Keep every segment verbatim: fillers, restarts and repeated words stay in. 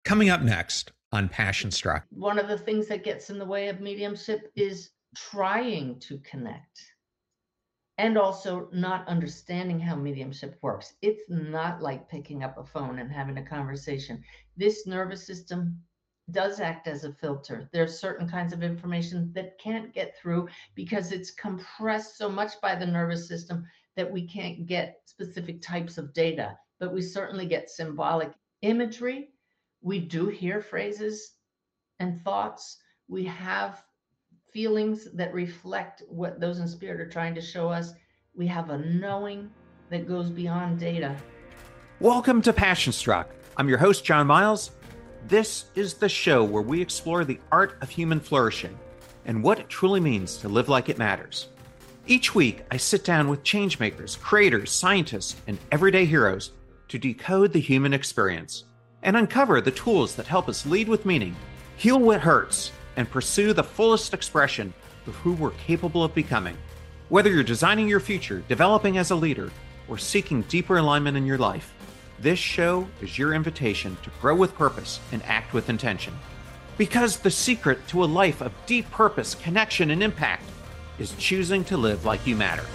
Coming up next on Passion Struck. One of the things that gets in the way of mediumship is trying to connect and also not understanding how mediumship works. It's not like picking up a phone and having a conversation. This nervous system does act as a filter. There's certain kinds of information that can't get through because it's compressed so much by the nervous system that we can't get specific types of data, but we certainly get symbolic imagery. We do hear phrases and thoughts. We have feelings that reflect what those in spirit are trying to show us. We have a knowing that goes beyond data. Welcome to Passion Struck. I'm your host, John Miles. This is the show where we explore the art of human flourishing and what it truly means to live like it matters. Each week, I sit down with changemakers, creators, scientists, and everyday heroes to decode the human experience and uncover the tools that help us lead with meaning, heal what hurts, and pursue the fullest expression of who we're capable of becoming. Whether you're designing your future, developing as a leader, or seeking deeper alignment in your life, this show is your invitation to grow with purpose and act with intention. Because the secret to a life of deep purpose, connection, and impact is choosing to live like you matter.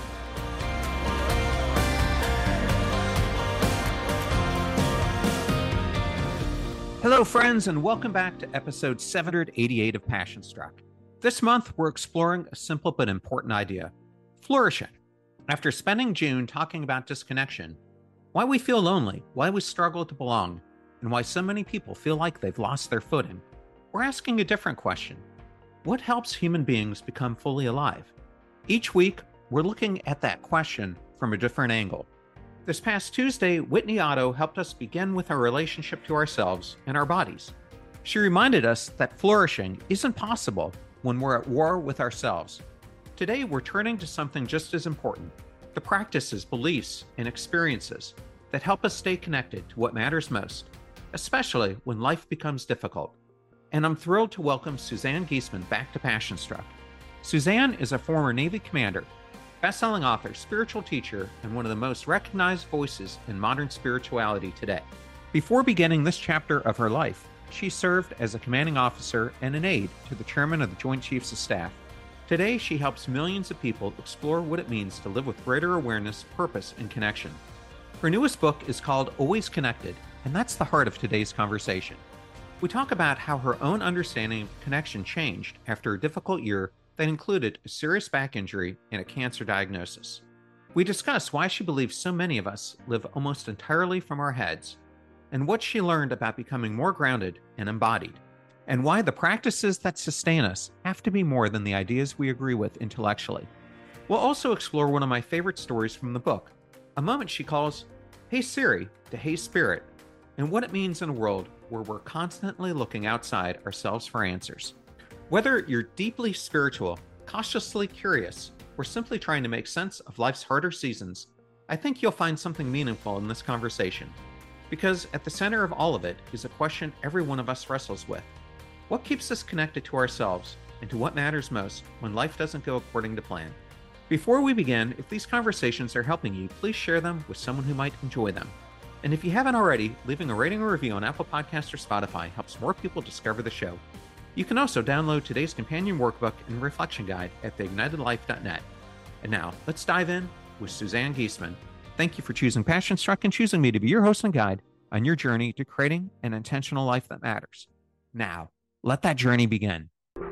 Hello, friends, and welcome back to episode seven hundred eighty-eight of Passion Struck. This month, we're exploring a simple but important idea, flourishing. After spending June talking about disconnection, why we feel lonely, why we struggle to belong, and why so many people feel like they've lost their footing, we're asking a different question. What helps human beings become fully alive? Each week, we're looking at that question from a different angle. This past Tuesday, Whitney Otto helped us begin with our relationship to ourselves and our bodies. She reminded us that flourishing isn't possible when we're at war with ourselves. Today, we're turning to something just as important, the practices, beliefs, and experiences that help us stay connected to what matters most, especially when life becomes difficult. And I'm thrilled to welcome Suzanne Giesemann back to Passion Struck. Suzanne is a former Navy commander, best-selling author, spiritual teacher, and one of the most recognized voices in modern spirituality today. Before beginning this chapter of her life, she served as a commanding officer and an aide to the chairman of the Joint Chiefs of Staff. Today, she helps millions of people explore what it means to live with greater awareness, purpose, and connection. Her newest book is called Always Connected, and that's the heart of today's conversation. We talk about how her own understanding of connection changed after a difficult year that included a serious back injury and a cancer diagnosis. We discuss why she believes so many of us live almost entirely from our heads, and what she learned about becoming more grounded and embodied, and why the practices that sustain us have to be more than the ideas we agree with intellectually. We'll also explore one of my favorite stories from the book, a moment she calls Hey Siri to Hey Spirit, and what it means in a world where we're constantly looking outside ourselves for answers. Whether you're deeply spiritual, cautiously curious, or simply trying to make sense of life's harder seasons, I think you'll find something meaningful in this conversation. Because at the center of all of it is a question every one of us wrestles with. What keeps us connected to ourselves and to what matters most when life doesn't go according to plan? Before we begin, if these conversations are helping you, please share them with someone who might enjoy them. And if you haven't already, leaving a rating or review on Apple Podcasts or Spotify helps more people discover the show. You can also download today's companion workbook and reflection guide at the ignited life dot net. And now, let's dive in with Suzanne Giesemann. Thank you for choosing Passion Struck and choosing me to be your host and guide on your journey to creating an intentional life that matters. Now, let that journey begin.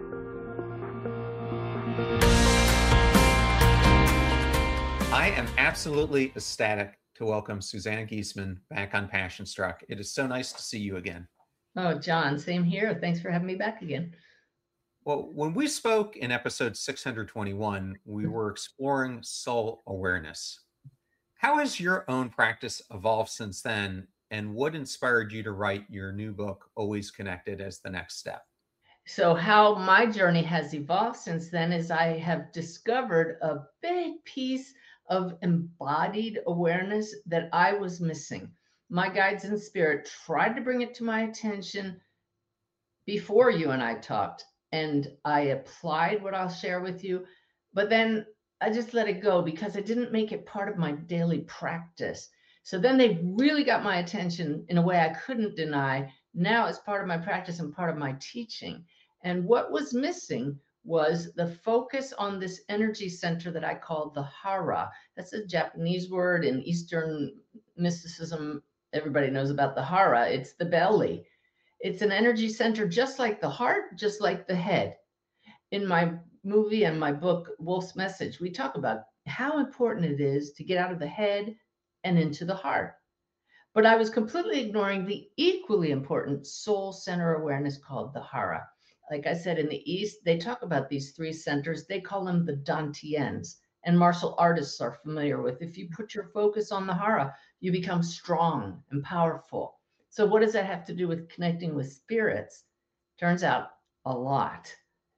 I am absolutely ecstatic to welcome Suzanne Giesemann back on Passion Struck. It is so nice to see you again. Oh, John, same here. Thanks for having me back again. Well, when we spoke in episode six hundred twenty-one, we were exploring soul awareness. How has your own practice evolved since then, and what inspired you to write your new book, Always Connected, as the next step? So how my journey has evolved since then is I have discovered a big piece of embodied awareness that I was missing. My guides in spirit tried to bring it to my attention before you and I talked, and I applied what I'll share with you, but then I just let it go because I didn't make it part of my daily practice. So then they really got my attention in a way I couldn't deny now it's part of my practice and part of my teaching. And what was missing was the focus on this energy center that I call the hara. That's a Japanese word. In Eastern mysticism, everybody knows about the hara. It's the belly. It's an energy center just like the heart, just like the head. In my movie and my book, Wolf's Message, we talk about how important it is to get out of the head and into the heart. But I was completely ignoring the equally important soul center awareness called the hara. Like I said, in the East, they talk about these three centers. They call them the dantians, and martial artists are familiar with. If you put your focus on the hara, you become strong and powerful. So what does that have to do with connecting with spirits? Turns out a lot.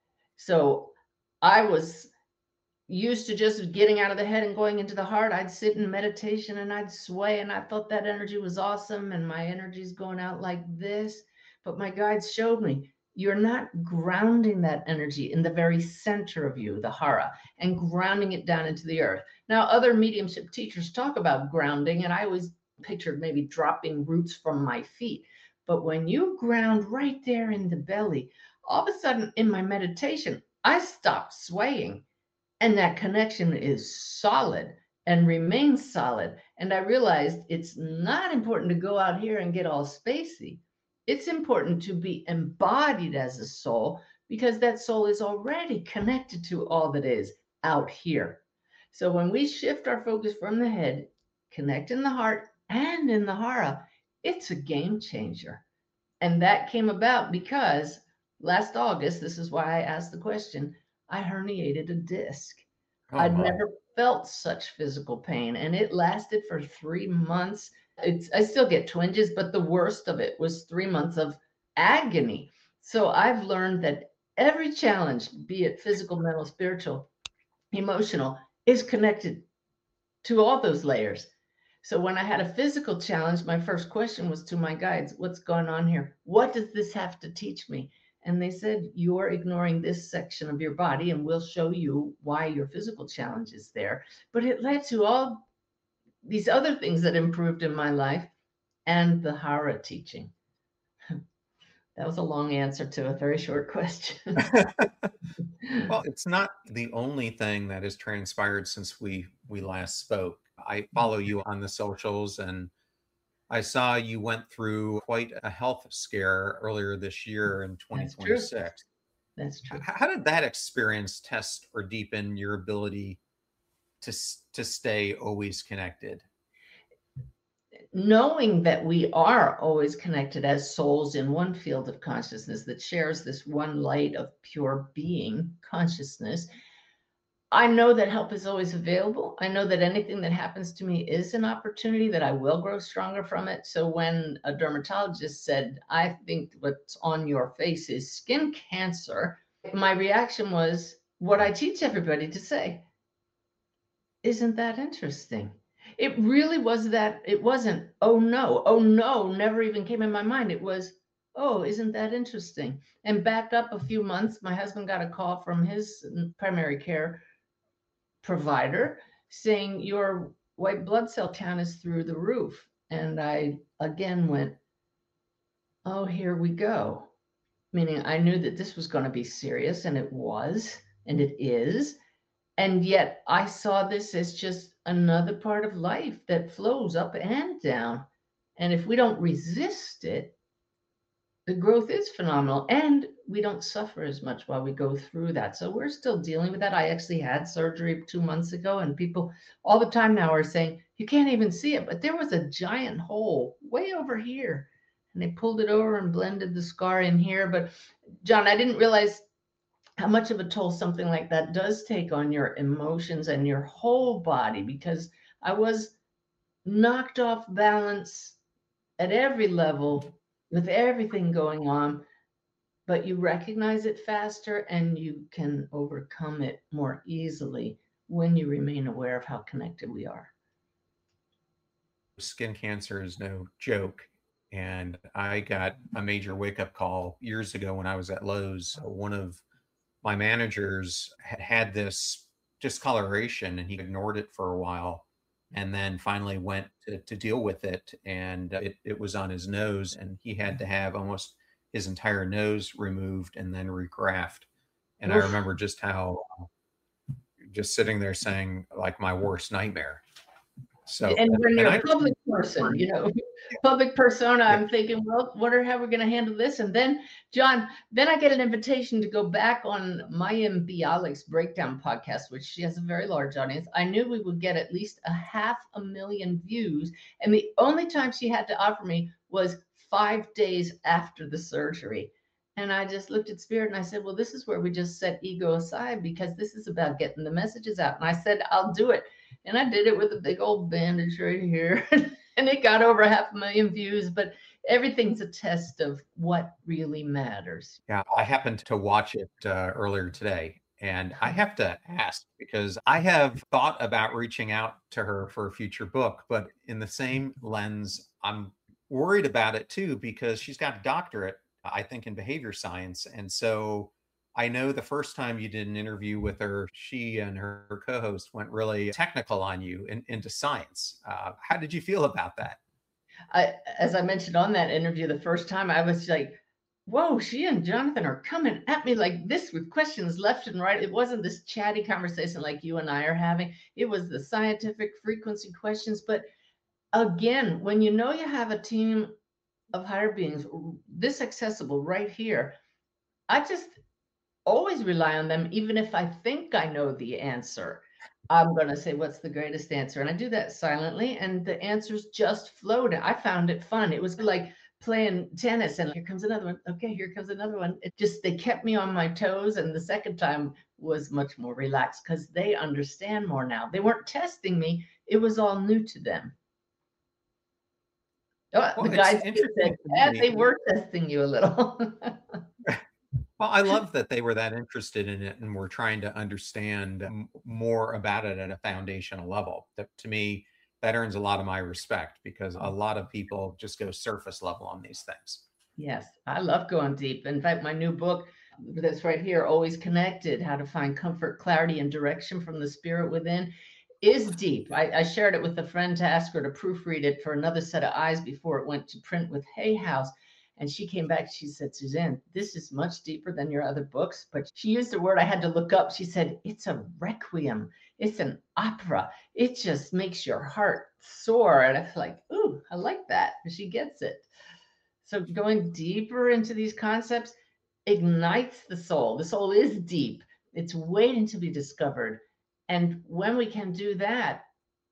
So I was used to just getting out of the head and going into the heart. I'd sit in meditation and I'd sway, and I thought that energy was awesome, and my energy's going out like this. But my guides showed me, you're not grounding that energy in the very center of you, the hara, and grounding it down into the earth. Now, other mediumship teachers talk about grounding, and I always pictured maybe dropping roots from my feet. But when you ground right there in the belly, all of a sudden in my meditation, I stopped swaying, and that connection is solid and remains solid. And I realized it's not important to go out here and get all spacey. It's important to be embodied as a soul, because that soul is already connected to all that is out here. So when we shift our focus from the head, connect in the heart and in the hara, it's a game changer. And that came about because last August, this is why I asked the question, I herniated a disc. Oh, I'd my. never felt such physical pain, and it lasted for three months. It's, I still get twinges, but the worst of it was three months of agony. So I've learned that every challenge, be it physical, mental, spiritual, emotional, is connected to all those layers. So when I had a physical challenge, my first question was to my guides, what's going on here? What does this have to teach me? And they said, you're ignoring this section of your body, and we'll show you why your physical challenge is there. But it led to all these other things that improved in my life and the hara teaching. That was a long answer to a very short question. Well, it's not the only thing that has transpired since we we last spoke. I follow you on the socials, and I saw you went through quite a health scare earlier this year in That's true. twenty twenty-six. That's true. How did that experience test or deepen your ability to to stay always connected? Knowing that we are always connected as souls in one field of consciousness that shares this one light of pure being consciousness, I know that help is always available. I know that anything that happens to me is an opportunity, that I will grow stronger from it. So when a dermatologist said, I think what's on your face is skin cancer, my reaction was what I teach everybody to say. Isn't that interesting? It really was that. It wasn't, oh no, oh no, never even came in my mind. It was, oh, isn't that interesting? And back up a few months, my husband got a call from his primary care provider saying your white blood cell count is through the roof. And I again went, oh, here we go. Meaning I knew that this was going to be serious, and it was, and it is. And yet I saw this as just another part of life that flows up and down. And if we don't resist it, the growth is phenomenal, and we don't suffer as much while we go through that. So we're still dealing with that. I actually had surgery two months ago, and people all the time now are saying, you can't even see it, but there was a giant hole way over here. And they pulled it over and blended the scar in here. But John, I didn't realize how much of a toll something like that does take on your emotions and your whole body, because I was knocked off balance at every level with everything going on, but you recognize it faster and you can overcome it more easily when you remain aware of how connected we are. Skin cancer is no joke. And I got a major wake-up call years ago when I was at Lowe's. One of my managers had had this discoloration, and he ignored it for a while. and then finally went to, to deal with it. And it, it was on his nose, and he had to have almost his entire nose removed and then regraft. And I Oof. remember just how, just sitting there saying, like, my worst nightmare. So, And when and you're I, a public person, you know, public persona, yeah, I'm thinking, well, wonder how we're going to handle this. And then, John, then I get an invitation to go back on Mayim Bialik's Breakdown podcast, which she has a very large audience. I knew we would get at least a half a million views. And the only time she had to offer me was five days after the surgery. And I just looked at Spirit and I said, well, this is where we just set ego aside, because this is about getting the messages out. And I said, I'll do it. And I did it with a big old bandage right here. And it got over half a million views. But everything's a test of what really matters. yeah, I happened to watch it uh, earlier today. And I have to ask, because I have thought about reaching out to her for a future book, but in the same lens, I'm worried about it too, because she's got a doctorate, I think, in behavior science. And so I know the first time you did an interview with her, she and her, her co-host went really technical on you and into science. Uh, how did you feel about that? I, as I mentioned on that interview, the first time I was like, whoa, she and Jonathan are coming at me like this with questions left and right. It wasn't this chatty conversation like you and I are having. It was the scientific frequency questions. But again, when you know you have a team of higher beings this accessible right here, I just always rely on them. Even if I think I know the answer, I'm going to say, what's the greatest answer? And I do that silently, and the answers just flowed. I found it fun. It was like playing tennis, and here comes another one. Okay, here comes another one. It just, they kept me on my toes. And the second time was much more relaxed because they understand more now. They weren't testing me. It was all new to them. Oh, Well, the it's guides just said, interesting to yeah, me. they were testing you a little. Well, I love that they were that interested in it and were trying to understand m- more about it at a foundational level. That, to me, that earns a lot of my respect, because a lot of people just go surface level on these things. Yes, I love going deep. In fact, my new book that's right here, Always Connected, How to Find Comfort, Clarity, and Direction from the Spirit Within, is deep. I, I shared it with a friend to ask her to proofread it for another set of eyes before it went to print with Hay House. And she came back, she said, Suzanne, this is much deeper than your other books. But she used a word I had to look up. She said, it's a requiem. It's an opera. It just makes your heart soar. And I was like, ooh, I like that. She gets it. So going deeper into these concepts ignites the soul. The soul is deep. It's waiting to be discovered. And when we can do that,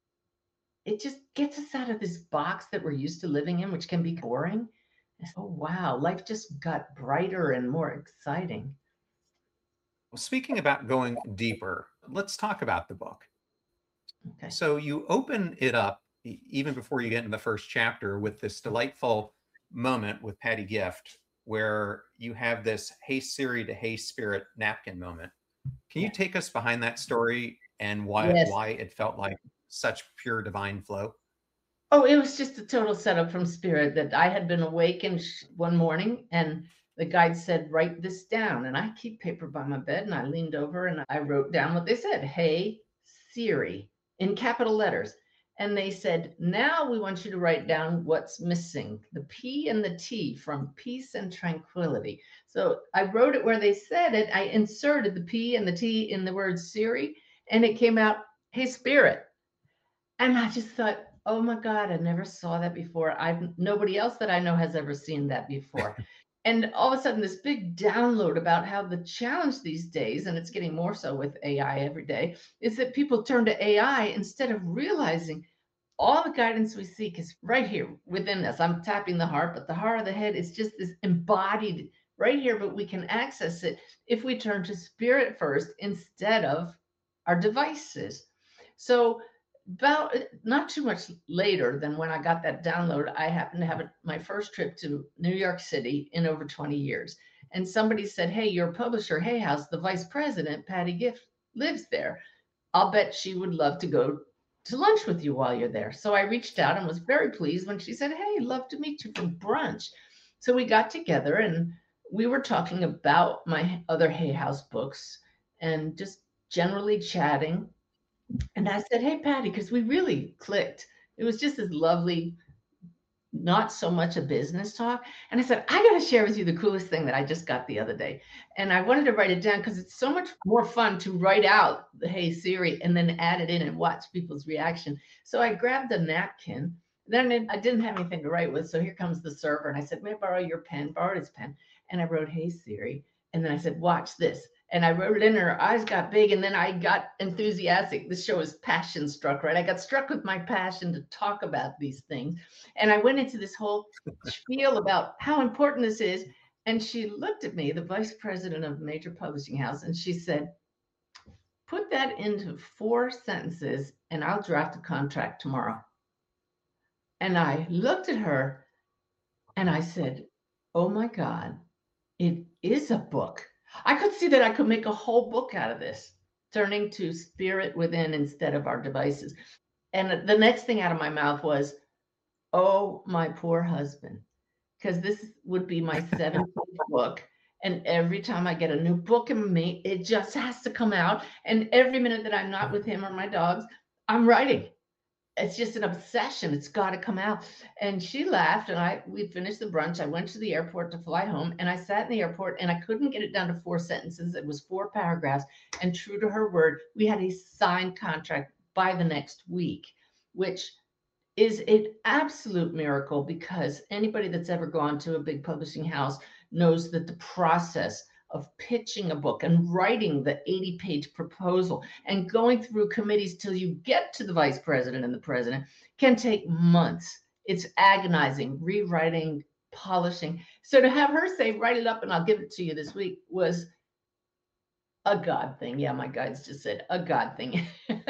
it just gets us out of this box that we're used to living in, which can be boring. Oh, wow, life just got brighter and more exciting. Well, speaking about going deeper, let's talk about the book. Okay. So you open it up, e- even before you get in the first chapter, with this delightful moment with Patty Gift, where you have this "Hey Siri" to "Hey Spirit" napkin moment. Can you Yeah. take us behind that story and why Yes. why it felt like such pure divine flow? Oh, it was just a total setup from Spirit that I had been awakened one morning, and the guide said, write this down. And I keep paper by my bed, and I leaned over and I wrote down what they said. Hey, Siri, in capital letters. And they said, now we want you to write down what's missing, the P and the T from peace and tranquility. So I wrote it where they said it. I inserted the P and the T in the word Siri, and it came out, hey, Spirit. And I just thought, oh my God, I never saw that before. I've nobody else that I know has ever seen that before. And all of a sudden, this big download about how the challenge these days, and it's getting more so with A I every day, is that people turn to A I instead of realizing all the guidance we seek is right here within us. I'm tapping the heart, but the heart of the head is just this embodied right here, but we can access it if we turn to spirit first instead of our devices. So about not too much later than when I got that download, I happened to have a, my first trip to New York City in over twenty years. And somebody said, hey, your publisher, Hay House, the vice president, Patty Gift, lives there. I'll bet she would love to go to lunch with you while you're there. So I reached out and was very pleased when she said, hey, love to meet you for brunch. So we got together and we were talking about my other Hay House books and just generally chatting. And I said, hey, Patty, because we really clicked. It was just this lovely, not so much a business talk. And I said, I got to share with you the coolest thing that I just got the other day. And I wanted to write it down because it's so much more fun to write out the Hey Siri and then add it in and watch people's reaction. So I grabbed a napkin. Then I didn't have anything to write with. So here comes the server. And I said, may I borrow your pen? Borrowed his pen. And I wrote, Hey Siri. And then I said, watch this. And I wrote it in, her eyes got big, and then I got enthusiastic. This show is Passion Struck, right? I got struck with my passion to talk about these things. And I went into this whole spiel about how important this is. And she looked at me, the vice president of a major publishing house, and she said, put that into four sentences and I'll draft a contract tomorrow. And I looked at her and I said, oh my God, it is a book. I could see that I could make a whole book out of this, turning to spirit within instead of our devices. And the next thing out of my mouth was, oh, my poor husband, because this would be my seventeenth book. And every time I get a new book in me, it just has to come out. And every minute that I'm not with him or my dogs, I'm writing. It's just an obsession. It's got to come out. And she laughed, and I we finished the brunch. I went to the airport to fly home, and I sat in the airport, and I couldn't get it down to four sentences. It was four paragraphs. And true to her word, we had a signed contract by the next week, which is an absolute miracle, because anybody that's ever gone to a big publishing house knows that the process of pitching a book and writing the eighty page proposal and going through committees till you get to the vice president and the president can take months. It's agonizing, rewriting, polishing. So to have her say, write it up and I'll give it to you this week, was a God thing. Yeah, my guides just said a God thing.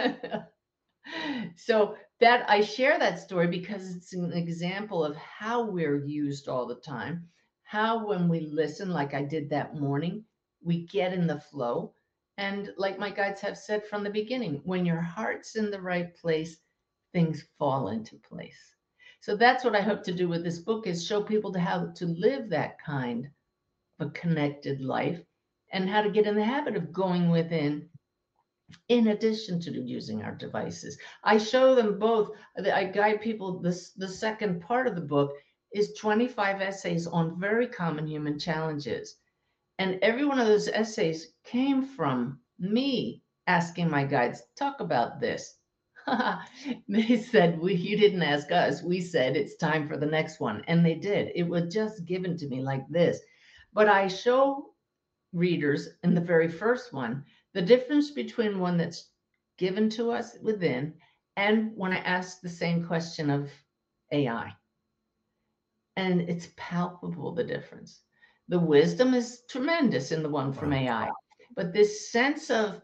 So that I share that story because it's an example of how we're used all the time. How when we listen, like I did that morning, we get in the flow. And like my guides have said from the beginning, when your heart's in the right place, things fall into place. So that's what I hope to do with this book, is show people to how to live that kind of a connected life and how to get in the habit of going within in addition to using our devices. I show them both. I guide people. This, the second part of the book is twenty-five essays on very common human challenges. And every one of those essays came from me asking my guides, talk about this. They said, well, you didn't ask us. We said it's time for the next one. And they did. It was just given to me like this. But I show readers in the very first one the difference between one that's given to us within and when I ask the same question of A I. And it's palpable, the difference. The wisdom is tremendous in the one from A I, but this sense of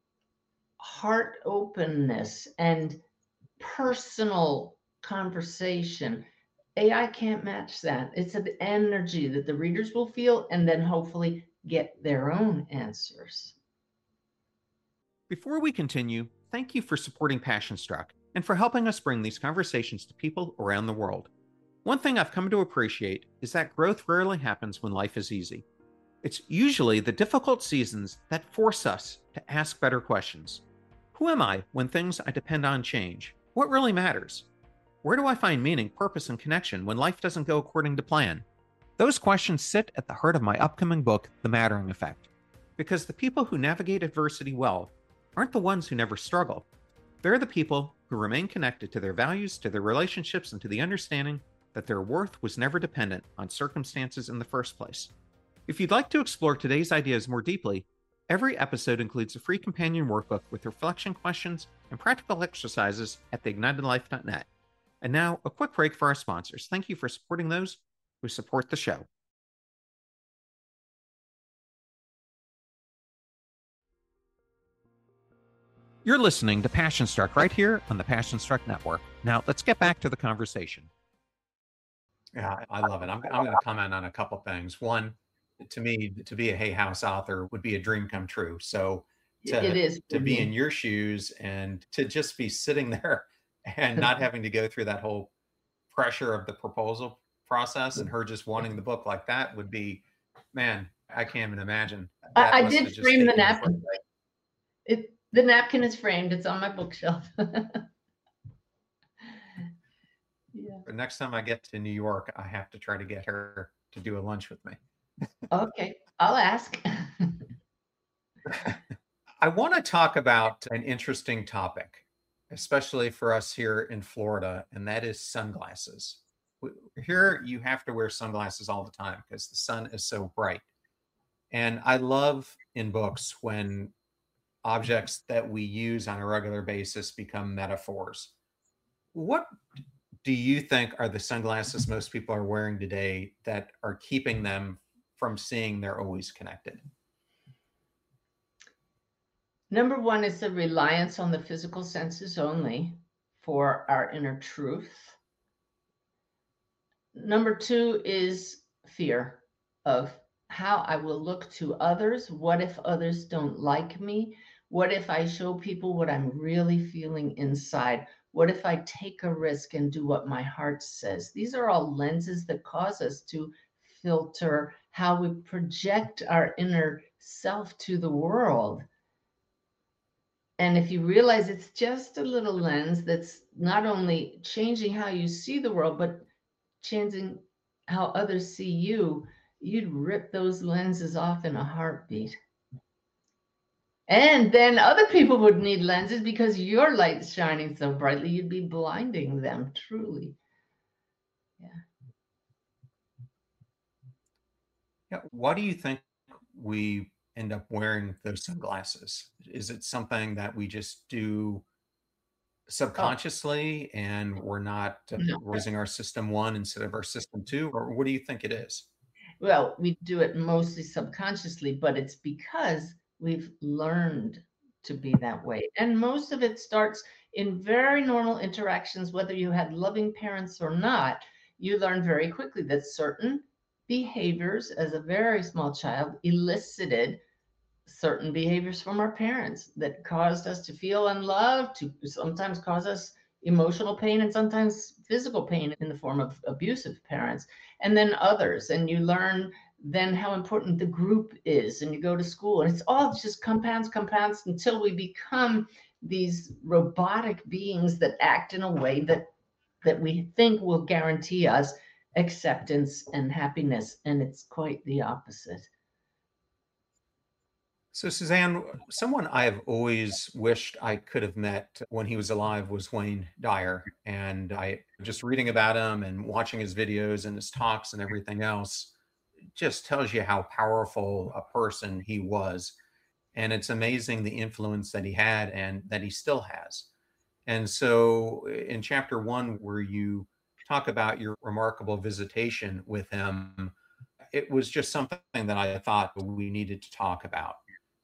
heart openness and personal conversation, A I can't match that. It's an energy that the readers will feel and then hopefully get their own answers. Before we continue, thank you for supporting Passion Struck and for helping us bring these conversations to people around the world. One thing I've come to appreciate is that growth rarely happens when life is easy. It's usually the difficult seasons that force us to ask better questions. Who am I when things I depend on change? What really matters? Where do I find meaning, purpose, and connection when life doesn't go according to plan? Those questions sit at the heart of my upcoming book, The Mattering Effect, because the people who navigate adversity well aren't the ones who never struggle. They're the people who remain connected to their values, to their relationships, and to the understanding that their worth was never dependent on circumstances in the first place. If you'd like to explore today's ideas more deeply, every episode includes a free companion workbook with reflection questions and practical exercises at the ignited life dot net. And now, a quick break for our sponsors. Thank you for supporting those who support the show. You're listening to Passion Struck right here on the Passion Struck Network. Now, let's get back to the conversation. Yeah, I love it. I'm, I'm going to comment on a couple things. One, to me, to be a Hay House author would be a dream come true. So to, it is to be in your shoes and to just be sitting there and not having to go through that whole pressure of the proposal process and her just wanting the book like that would be, man, I can't even imagine. I, I did frame the napkin. It, The napkin is framed. It's on my bookshelf. Yeah. The next time I get to New York, I have to try to get her to do a lunch with me. Okay, I'll ask. I want to talk about an interesting topic, especially for us here in Florida, and that is sunglasses. W- Here, you have to wear sunglasses all the time because the sun is so bright. And I love in books when objects that we use on a regular basis become metaphors. What do you think are the sunglasses most people are wearing today that are keeping them from seeing they're always connected? Number one is the reliance on the physical senses only for our inner truth. Number two is fear of how I will look to others. What if others don't like me? What if I show people what I'm really feeling inside? What if I take a risk and do what my heart says? These are all lenses that cause us to filter how we project our inner self to the world. And if you realize it's just a little lens that's not only changing how you see the world, but changing how others see you, you'd rip those lenses off in a heartbeat. And then other people would need lenses because your light's shining so brightly, you'd be blinding them truly. Yeah. Yeah. Why do you think we end up wearing those sunglasses? Is it something that we just do Oh, subconsciously and we're not uh, no. we're using our system one instead of our system two? Or what do you think it is? Well, we do it mostly subconsciously, but it's because we've learned to be that way. And most of it starts in very normal interactions, whether you had loving parents or not. You learn very quickly that certain behaviors as a very small child elicited certain behaviors from our parents that caused us to feel unloved, to sometimes cause us emotional pain and sometimes physical pain in the form of abusive parents, and then others. And you learn then how important the group is, and you go to school, and it's all just compounds, compounds until we become these robotic beings that act in a way that that we think will guarantee us acceptance and happiness, and it's quite the opposite. So, Suzanne, someone I have always wished I could have met when he was alive was Wayne Dyer. And I just reading about him and watching his videos and his talks and everything else just tells you how powerful a person he was. And it's amazing the influence that he had and that he still has. And so, in chapter one, where you talk about your remarkable visitation with him, it was just something that I thought we needed to talk about.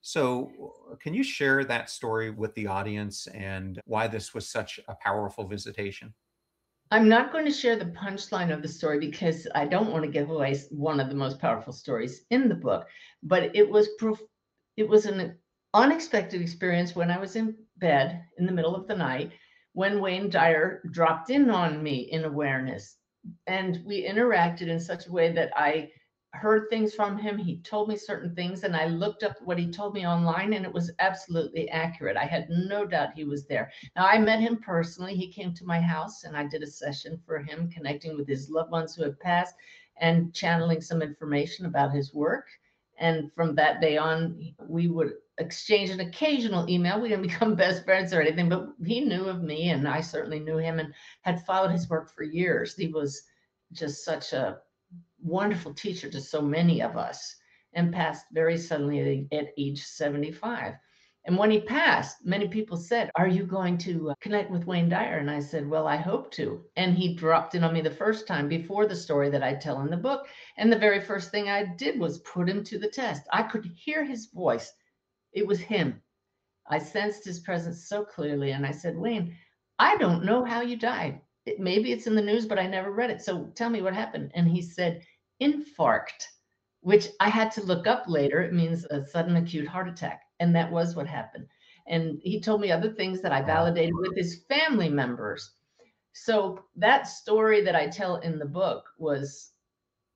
So, can you share that story with the audience and why this was such a powerful visitation? I'm not going to share the punchline of the story because I don't want to give away one of the most powerful stories in the book, but it was proof it was an unexpected experience when I was in bed in the middle of the night when Wayne Dyer dropped in on me in awareness. And we interacted in such a way that I heard things from him. He told me certain things, and I looked up what he told me online, and it was absolutely accurate. I had no doubt he was there. Now, I met him personally. He came to my house, and I did a session for him, connecting with his loved ones who had passed and channeling some information about his work. And from that day on, we would exchange an occasional email. We didn't become best friends or anything, but he knew of me, and I certainly knew him and had followed his work for years. He was just such a wonderful teacher to so many of us, and passed very suddenly at, at age seventy-five. And when he passed, many people said, "Are you going to uh, connect with Wayne Dyer?" And I said, "Well, I hope to." And he dropped in on me the first time before the story that I tell in the book. And the very first thing I did was put him to the test. I could hear his voice. It was him. I sensed his presence so clearly. And I said, "Wayne, I don't know how you died. It, maybe it's in the news, but I never read it. So tell me what happened." And he said, "Infarct," which I had to look up later. It means a sudden acute heart attack. And that was what happened. And he told me other things that I Wow. validated with his family members. So that story that I tell in the book was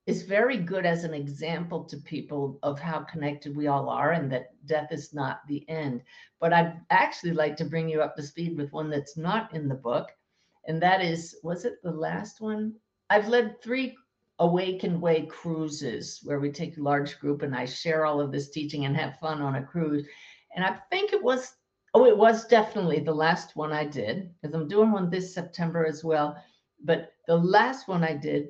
is very good as an example to people of how connected we all are and that death is not the end. But I'd actually like to bring you up to speed with one that's not in the book. And that is, was it the last one? I've led three Awakened Way cruises where we take a large group and I share all of this teaching and have fun on a cruise. And I think it was, oh, it was definitely the last one I did, because I'm doing one this September as well. But the last one I did,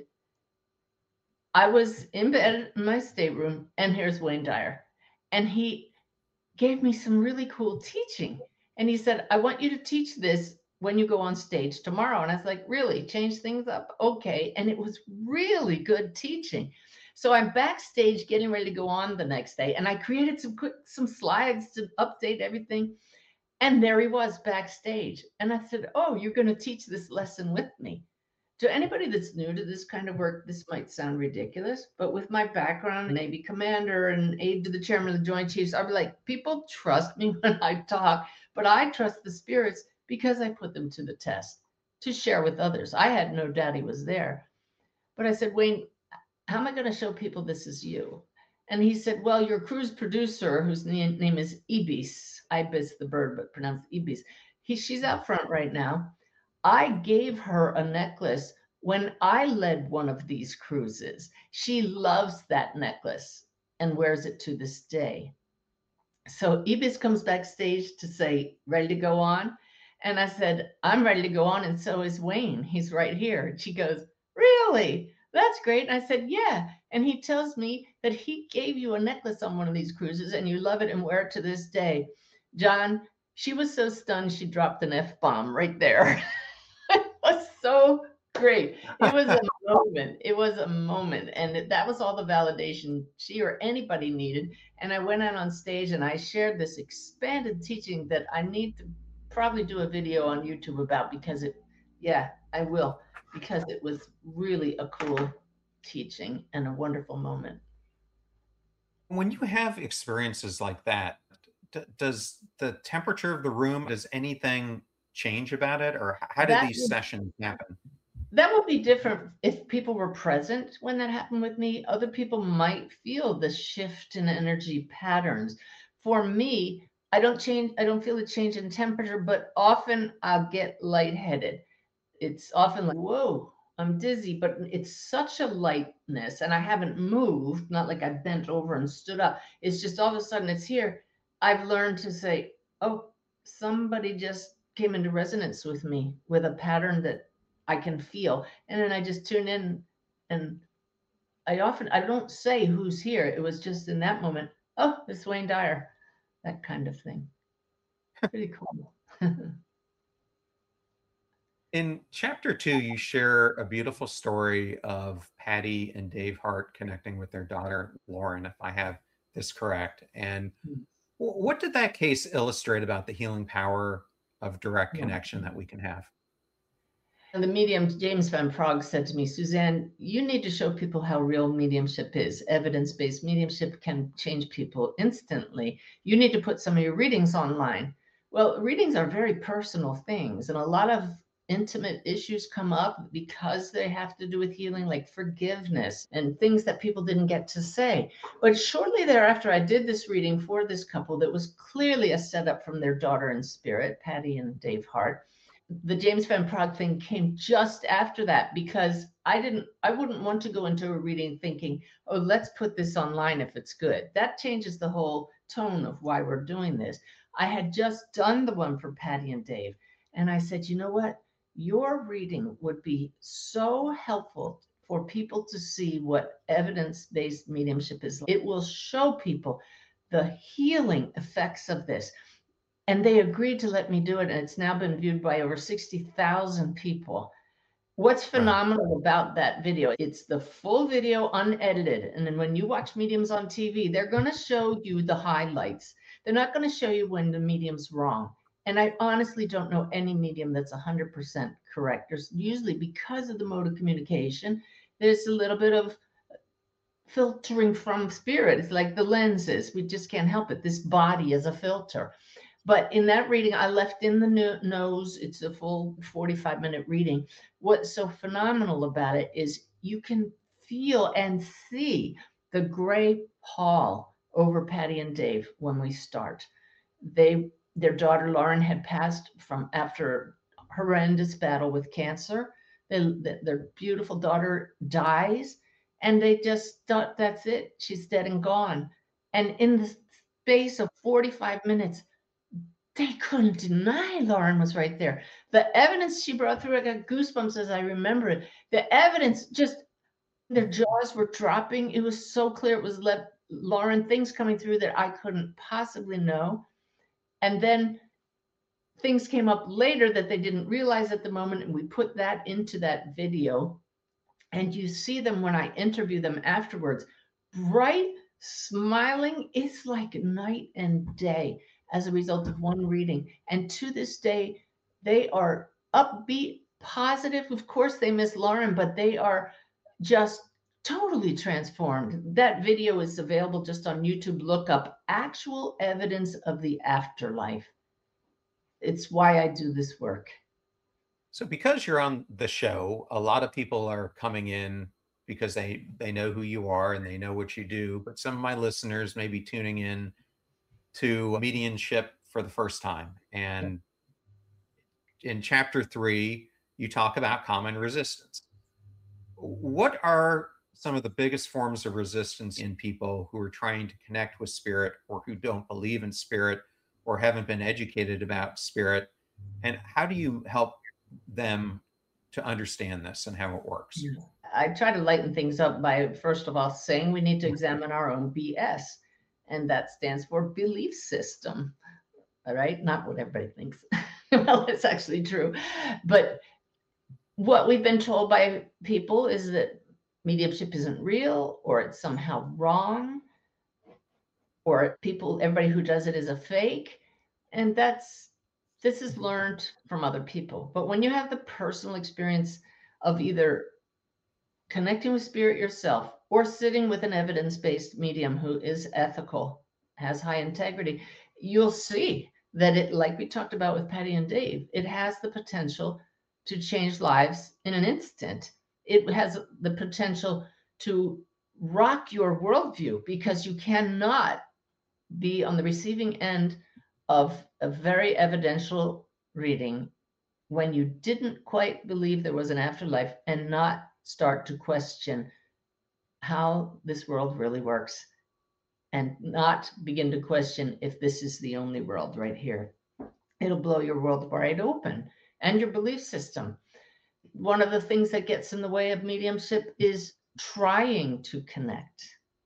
I was in bed in my stateroom, and here's Wayne Dyer. And he gave me some really cool teaching. And he said, I want you to teach this when you go on stage tomorrow. And I was like, really? Change things up? Okay. And it was really good teaching. So I'm backstage getting ready to go on the next day. And I created some quick, some slides to update everything. And there he was backstage. And I said, oh, you're going to teach this lesson with me. To anybody that's new to this kind of work, this might sound ridiculous, but with my background, Navy commander and aide to the chairman of the Joint Chiefs, I'll be like, people trust me when I talk, but I trust the spirits because I put them to the test to share with others. I had no doubt he was there. But I said, Wayne, how am I going to show people this is you? And he said, well, your cruise producer, whose name, name is Ibis, Ibis the bird, but pronounced Ibis, he, she's out front right now. I gave her a necklace when I led one of these cruises. She loves that necklace and wears it to this day. So Ibis comes backstage to say, ready to go on? And I said, I'm ready to go on. And so is Wayne. He's right here. And she goes, really? That's great. And I said, yeah. And he tells me that he gave you a necklace on one of these cruises and you love it and wear it to this day. John, she was so stunned, she dropped an F-bomb right there. Was so great. It was a moment. It was a moment. And it, that was all the validation she or anybody needed. And I went out on stage and I shared this expanded teaching that I need to probably do a video on YouTube about, because it, yeah, I will, because it was really a cool teaching and a wonderful moment. When you have experiences like that, d- does the temperature of the room, does anything change about it, or how did That these would, sessions happen? that would be different if people were present when that happened with me. Other people might feel the shift in energy patterns. For me, I don't change, I don't feel a change in temperature, but often I'll get lightheaded. It's often like, whoa, I'm dizzy, but it's such a lightness and I haven't moved, not like I bent over and stood up. It's just all of a sudden it's here. I've learned to say, oh, somebody just came into resonance with me with a pattern that I can feel. And then I just tune in, and I often, I don't say who's here. It was just in that moment, oh, it's Wayne Dyer, that kind of thing. Pretty cool. In chapter two, you share a beautiful story of Patty and Dave Hart connecting with their daughter, Lauren, if I have this correct. And w- what did that case illustrate about the healing power of direct Yeah. connection that we can have? And the medium, James Van Prague, said to me, Suzanne, you need to show people how real mediumship is. Evidence-based mediumship can change people instantly. You need to put some of your readings online. Well, readings are very personal things, and a lot of intimate issues come up because they have to do with healing, like forgiveness and things that people didn't get to say. But shortly thereafter, I did this reading for this couple that was clearly a setup from their daughter in spirit, Patty and Dave Hart. The James Van Prague thing came just after that, because I didn't, I wouldn't want to go into a reading thinking, oh, let's put this online if it's good. That changes the whole tone of why we're doing this. I had just done the one for Patty and Dave. And I said, you know what? Your reading would be so helpful for people to see what evidence-based mediumship is. It will show people the healing effects of this. And they agreed to let me do it. And it's now been viewed by over sixty thousand people. What's phenomenal wow. about that video, it's the full video unedited. And then when you watch mediums on T V, they're going to show you the highlights. They're not going to show you when the medium's wrong. And I honestly don't know any medium that's one hundred percent correct. There's usually, because of the mode of communication, there's a little bit of filtering from spirit. It's like the lenses. We just can't help it. This body is a filter. But in that reading, I left in the no nose. It's a full forty-five minute reading. What's so phenomenal about it is you can feel and see the gray pall over Patty and Dave when we start. They, their daughter Lauren had passed from after a horrendous battle with cancer. They, their beautiful daughter dies, and they just thought, that's it. She's dead and gone. And in the space of forty-five minutes, they couldn't deny Lauren was right there. The evidence she brought through, I got goosebumps as I remember it. The evidence, just their jaws were dropping. It was so clear. It was let Lauren, things coming through that I couldn't possibly know. And then things came up later that they didn't realize at the moment, and we put that into that video. And you see them when I interview them afterwards, bright, smiling. It's like night and day as a result of one reading. And to this day, they are upbeat, positive. Of course, they miss Lauren, but they are just totally transformed. That video is available just on YouTube. Look up Actual Evidence of the Afterlife. It's why I do this work. So because you're on the show, a lot of people are coming in because they they know who you are and they know what you do. But some of my listeners may be tuning in to mediumship for the first time. And in chapter three, you talk about common resistance. What are some of the biggest forms of resistance in people who are trying to connect with spirit, or who don't believe in spirit, or haven't been educated about spirit? And how do you help them to understand this and how it works? I try to lighten things up by, first of all, saying we need to examine our own B S. And that stands for belief system. All right. Not what everybody thinks. Well, it's actually true. But what we've been told by people is that mediumship isn't real, or it's somehow wrong, or people, everybody who does it is a fake. And that's, this is learned from other people. But when you have the personal experience of either connecting with spirit yourself, or sitting with an evidence-based medium who is ethical, has high integrity, you'll see that it, like we talked about with Patty and Dave, it has the potential to change lives in an instant. It has the potential to rock your worldview, because you cannot be on the receiving end of a very evidential reading when you didn't quite believe there was an afterlife and not start to question how this world really works, and not begin to question if this is the only world right here. It'll blow your world right open, and your belief system. One of the things that gets in the way of mediumship is trying to connect,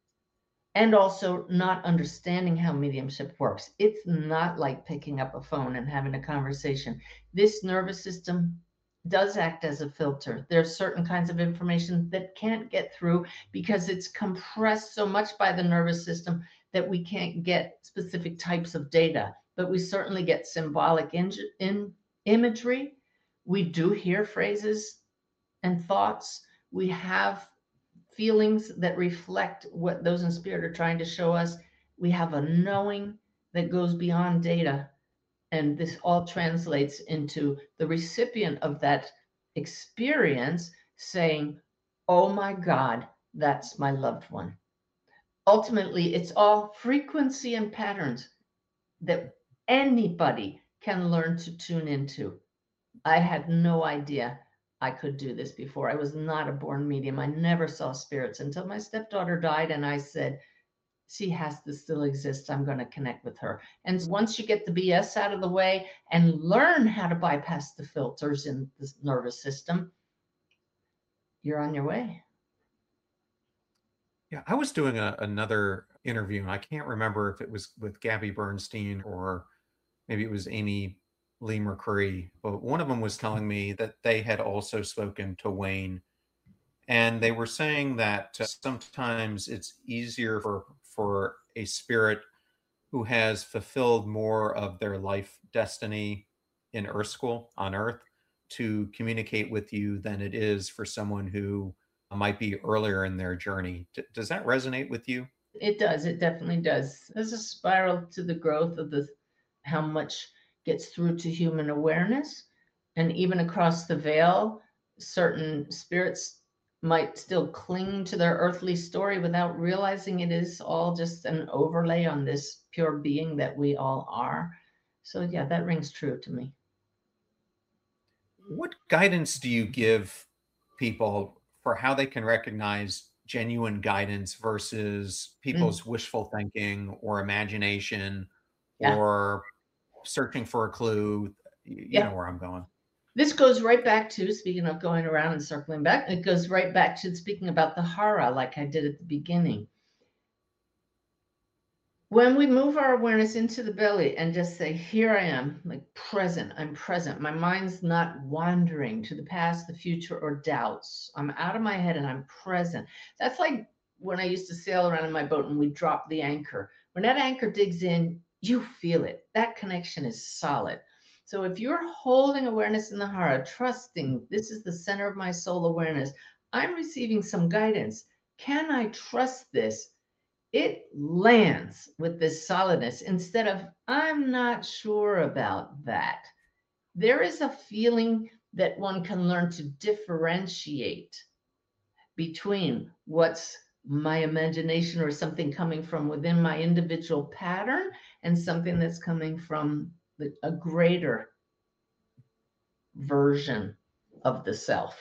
and also not understanding how mediumship works. It's not like picking up a phone and having a conversation. This nervous system does act as a filter. There's certain kinds of information that can't get through because it's compressed so much by the nervous system that we can't get specific types of data. But we certainly get symbolic in, in imagery. We do hear phrases and thoughts. We have feelings that reflect what those in spirit are trying to show us. We have a knowing that goes beyond data. And this all translates into the recipient of that experience saying, oh my God, that's my loved one. Ultimately, it's all frequency and patterns that anybody can learn to tune into. I had no idea I could do this before. I was not a born medium. I never saw spirits until my stepdaughter died, and I said, she has to still exist. I'm going to connect with her. And once you get the B S out of the way and learn how to bypass the filters in the nervous system, you're on your way. Yeah, I was doing a, another interview, and I can't remember if it was with Gabby Bernstein or maybe it was Amy Lee McCree, but one of them was telling me that they had also spoken to Wayne, and they were saying that uh, sometimes it's easier for for a spirit who has fulfilled more of their life destiny in Earth School on Earth to communicate with you than it is for someone who might be earlier in their journey. D- does that resonate with you? It does. It definitely does. There's a spiral to the growth of the how much gets through to human awareness, and even across the veil, certain spirits might still cling to their earthly story without realizing it is all just an overlay on this pure being that we all are. So yeah, that rings true to me. What guidance do you give people for how they can recognize genuine guidance versus Mm, people's wishful thinking or imagination yeah, or searching for a clue? Y- You yeah. know where I'm going. This goes right back to, speaking of going around and circling back, it goes right back to speaking about the hara, like I did at the beginning. When we move our awareness into the belly and just say, here I am, like present, I'm present. My mind's not wandering to the past, the future, or doubts. I'm out of my head and I'm present. That's like when I used to sail around in my boat and we drop the anchor. When that anchor digs in, you feel it. That connection is solid. So if you're holding awareness in the hara, trusting this is the center of my soul awareness, I'm receiving some guidance. Can I trust this? It lands with this solidness instead of, I'm not sure about that. There is a feeling that one can learn to differentiate between what's my imagination or something coming from within my individual pattern and something that's coming from the, a greater version of the self.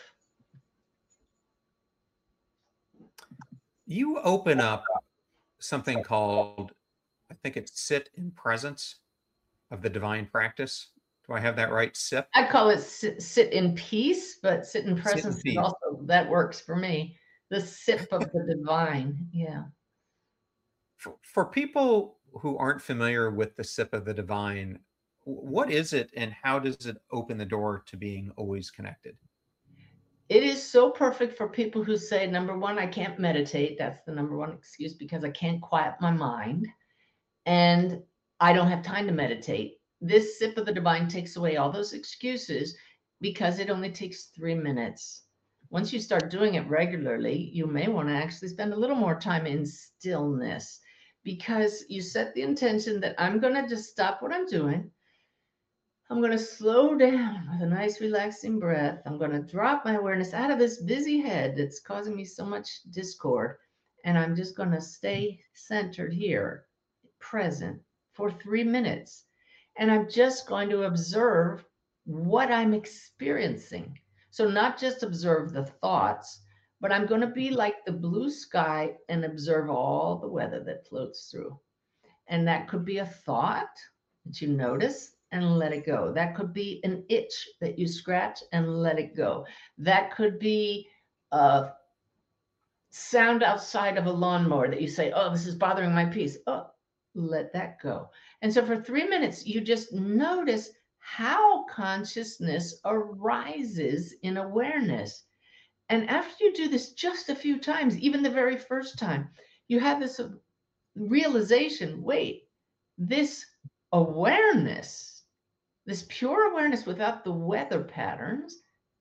You open up something called, I think it's sit in presence of the divine practice. Do I have that right? SIP? I call it sit, sit in peace, but sit in Sit in presence is peace. also, that works for me. The sip of the divine. Yeah. For, for people who aren't familiar with the sip of the divine, what is it and how does it open the door to being always connected? It is so perfect for people who say, number one, I can't meditate. That's the number one excuse because I can't quiet my mind and I don't have time to meditate. This sip of the divine takes away all those excuses because it only takes three minutes. Once you start doing it regularly, you may want to actually spend a little more time in stillness because you set the intention that I'm going to just stop what I'm doing. I'm going to slow down with a nice relaxing breath. I'm going to drop my awareness out of this busy head that's causing me so much discord. And I'm just going to stay centered here, present for three minutes. And I'm just going to observe what I'm experiencing. So, not just observe the thoughts, but I'm going to be like the blue sky and observe all the weather that floats through. And that could be a thought that you notice and let it go. That could be an itch that you scratch and let it go. That could be a sound outside of a lawnmower that you say, oh, this is bothering my peace. Oh, let that go. And so for three minutes, you just notice how consciousness arises in awareness. And after you do this just a few times, even the very first time, you have this realization, wait, this awareness, this pure awareness without the weather patterns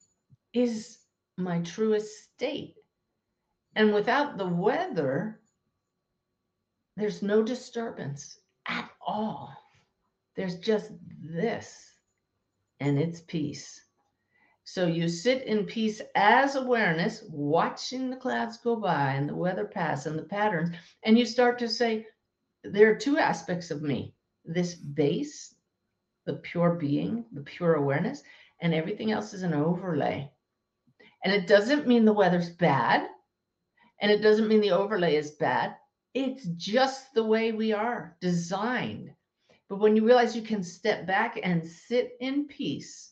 is my truest state. And without the weather, there's no disturbance at all. There's just this, and it's peace. So you sit in peace as awareness, watching the clouds go by and the weather pass and the patterns, and you start to say, there are two aspects of me, this base, the pure being, the pure awareness, and everything else is an overlay. And it doesn't mean the weather's bad, and it doesn't mean the overlay is bad. It's just the way we are designed. But when you realize you can step back and sit in peace,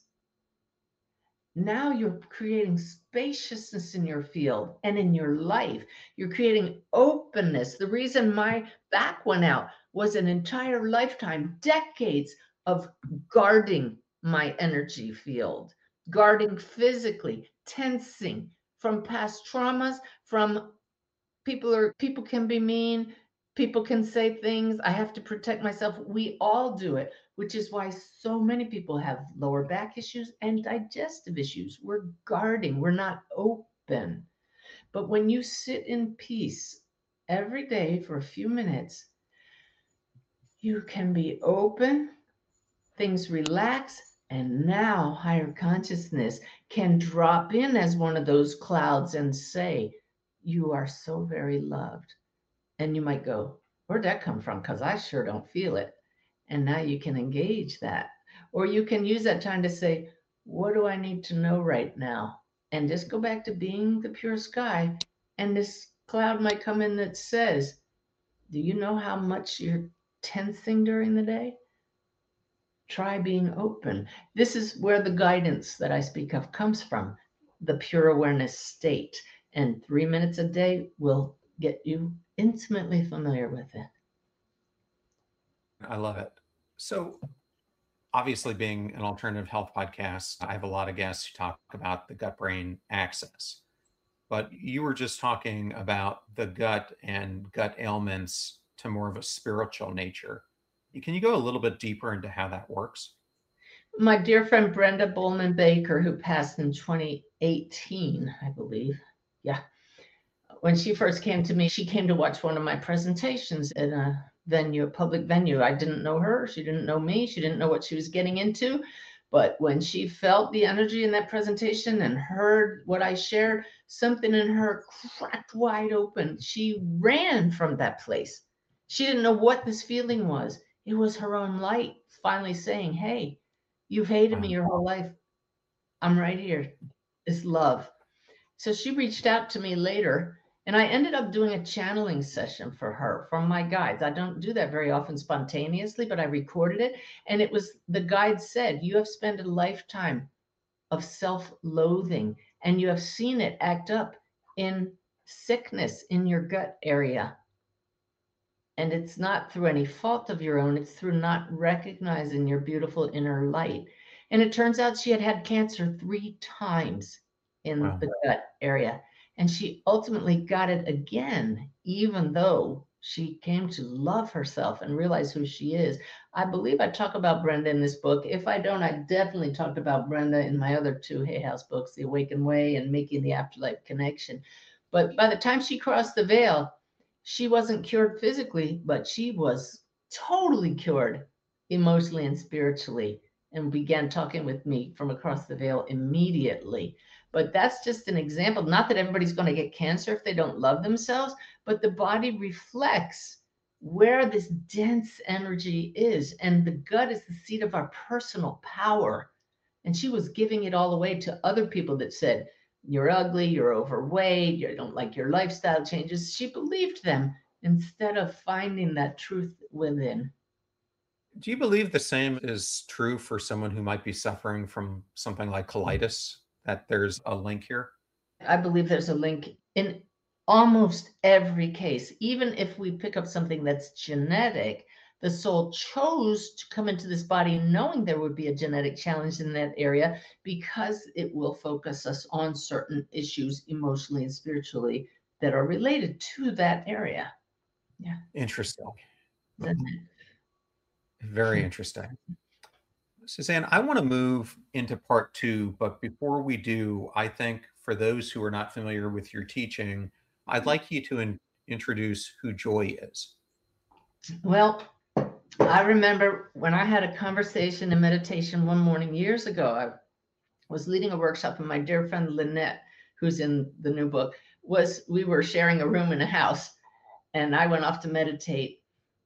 now you're creating spaciousness in your field and in your life. You're creating openness. The reason my back went out was an entire lifetime, decades of guarding my energy field, guarding physically, tensing from past traumas, from people are people can be mean, people can say things, I have to protect myself. We all do it, which is why so many people have lower back issues and digestive issues. We're guarding, we're not open. But when you sit in peace every day for a few minutes, you can be open, things relax, And now higher consciousness can drop in as one of those clouds and say, you are so very loved. And you might go, where'd that come from? Because I sure don't feel it. And now you can engage that. Or you can use that time to say, what do I need to know right now? And just go back to being the pure sky. And this cloud might come in that says, do you know how much you're tensing during the day? Try being open. This is where the guidance that I speak of comes from, the pure awareness state. And three minutes a day will get you intimately familiar with it. I love it. So, obviously, being an alternative health podcast, I have a lot of guests who talk about the gut brain axis. But you were just talking about the gut and gut ailments to more of a spiritual nature. Can you go a little bit deeper into how that works? My dear friend Brenda Bowman Baker, who passed in twenty eighteen, I believe. Yeah. When she first came to me, she came to watch one of my presentations in a venue, a public venue. I didn't know her. She didn't know me. She didn't know what she was getting into. But when she felt the energy in that presentation and heard what I shared, something in her cracked wide open. She ran from that place. She didn't know what this feeling was. It was her own light finally saying, hey, you've hated me your whole life. I'm right here. It's love. So she reached out to me later, and I ended up doing a channeling session for her from my guides. I don't do that very often spontaneously, but I recorded it. And it was, the guide said, you have spent a lifetime of self-loathing, and you have seen it act up in sickness in your gut area. And it's not through any fault of your own. It's through not recognizing your beautiful inner light. And it turns out she had had cancer three times in wow. the gut area. And she ultimately got it again, even though she came to love herself and realize who she is. I believe I talk about Brenda in this book. If I don't, I definitely talked about Brenda in my other two Hay House books, The Awakened Way and Making the Afterlife Connection. But by the time she crossed the veil, she wasn't cured physically, but she was totally cured emotionally and spiritually, and began talking with me from across the veil immediately. But that's just an example. Not that everybody's going to get cancer if they don't love themselves, but the body reflects where this dense energy is. And the gut is the seat of our personal power. And she was giving it all away to other people that said, you're ugly, you're overweight, you don't like your lifestyle changes. She believed them instead of finding that truth within. Do you believe the same is true for someone who might be suffering from something like colitis, that there's a link here? I believe there's a link in almost every case. Even if we pick up something that's genetic, the soul chose to come into this body knowing there would be a genetic challenge in that area, because it will focus us on certain issues emotionally and spiritually that are related to that area. Yeah. Interesting. Isn't it? Very interesting. Suzanne, I want to move into part two, but before we do, I think for those who are not familiar with your teaching, I'd like you to in- introduce who Joy is. Well, I remember when I had a conversation in meditation one morning years ago. I was leading a workshop, and my dear friend Lynette, who's in the new book, was, we were sharing a room in a house, and I went off to meditate.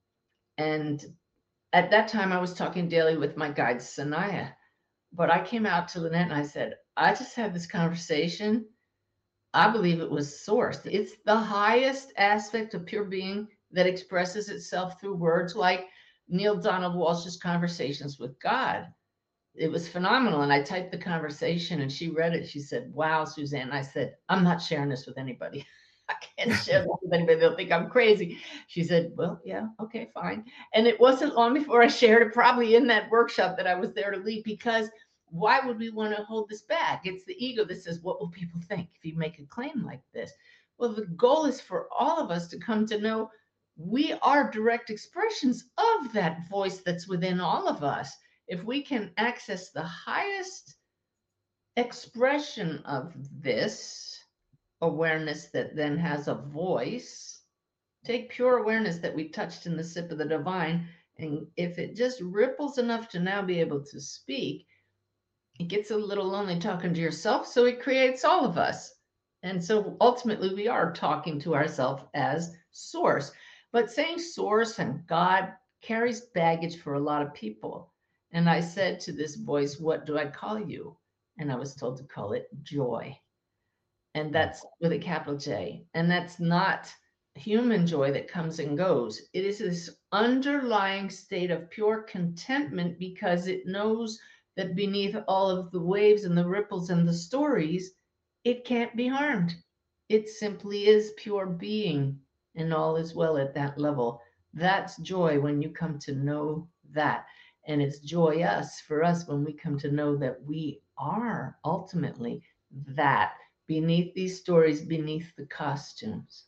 And at that time, I was talking daily with my guide, Sanaya. But I came out to Lynette and I said, I just had this conversation. I believe it was source. It's the highest aspect of pure being that expresses itself through words, like Neil Donald Walsh's Conversations with God. It was phenomenal. And I typed the conversation and she read it. She said, wow, Suzanne. I said, I'm not sharing this with anybody. I can't share this with anybody. They'll think I'm crazy. She said, well, yeah, okay, fine. And it wasn't long before I shared it, probably in that workshop that I was there to lead, because why would we want to hold this back? It's the ego that says, what will people think if you make a claim like this? Well, the goal is for all of us to come to know we are direct expressions of that voice that's within all of us. If we can access the highest expression of this awareness that then has a voice, take pure awareness that we touched in the sip of the divine, and if it just ripples enough to now be able to speak, it gets a little lonely talking to yourself, so it creates all of us. And so ultimately, we are talking to ourselves as source. But saying source and God carries baggage for a lot of people. And I said to this voice, what do I call you? And I was told to call it joy. And that's with a capital J. And that's not human joy that comes and goes. It is this underlying state of pure contentment because it knows that beneath all of the waves and the ripples and the stories, it can't be harmed. It simply is pure being, and all is well at that level. That's joy when you come to know that. And it's joyous for us when we come to know that we are ultimately that beneath these stories, beneath the costumes.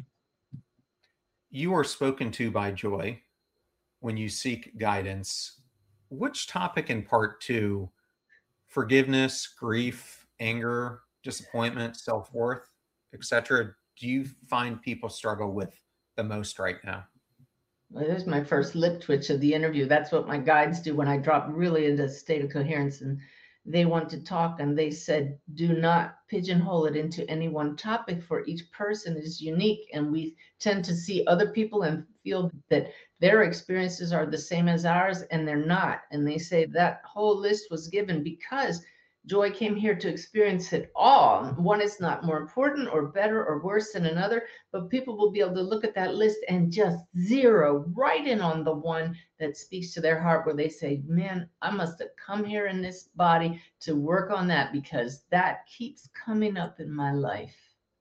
You are spoken to by joy when you seek guidance. Which topic in part two, forgiveness, grief, anger, disappointment, self-worth, et cetera, do you find people struggle with the most right now? Well, there's my first lip twitch of the interview. That's what my guides do when I drop really into a state of coherence and they want to talk. And they said, do not pigeonhole it into any one topic, for each person is unique. And we tend to see other people and feel that their experiences are the same as ours, and they're not. And they say that whole list was given because joy came here to experience it all. One is not more important or better or worse than another, but people will be able to look at that list and just zero right in on the one that speaks to their heart, where they say, man, I must have come here in this body to work on that because that keeps coming up in my life.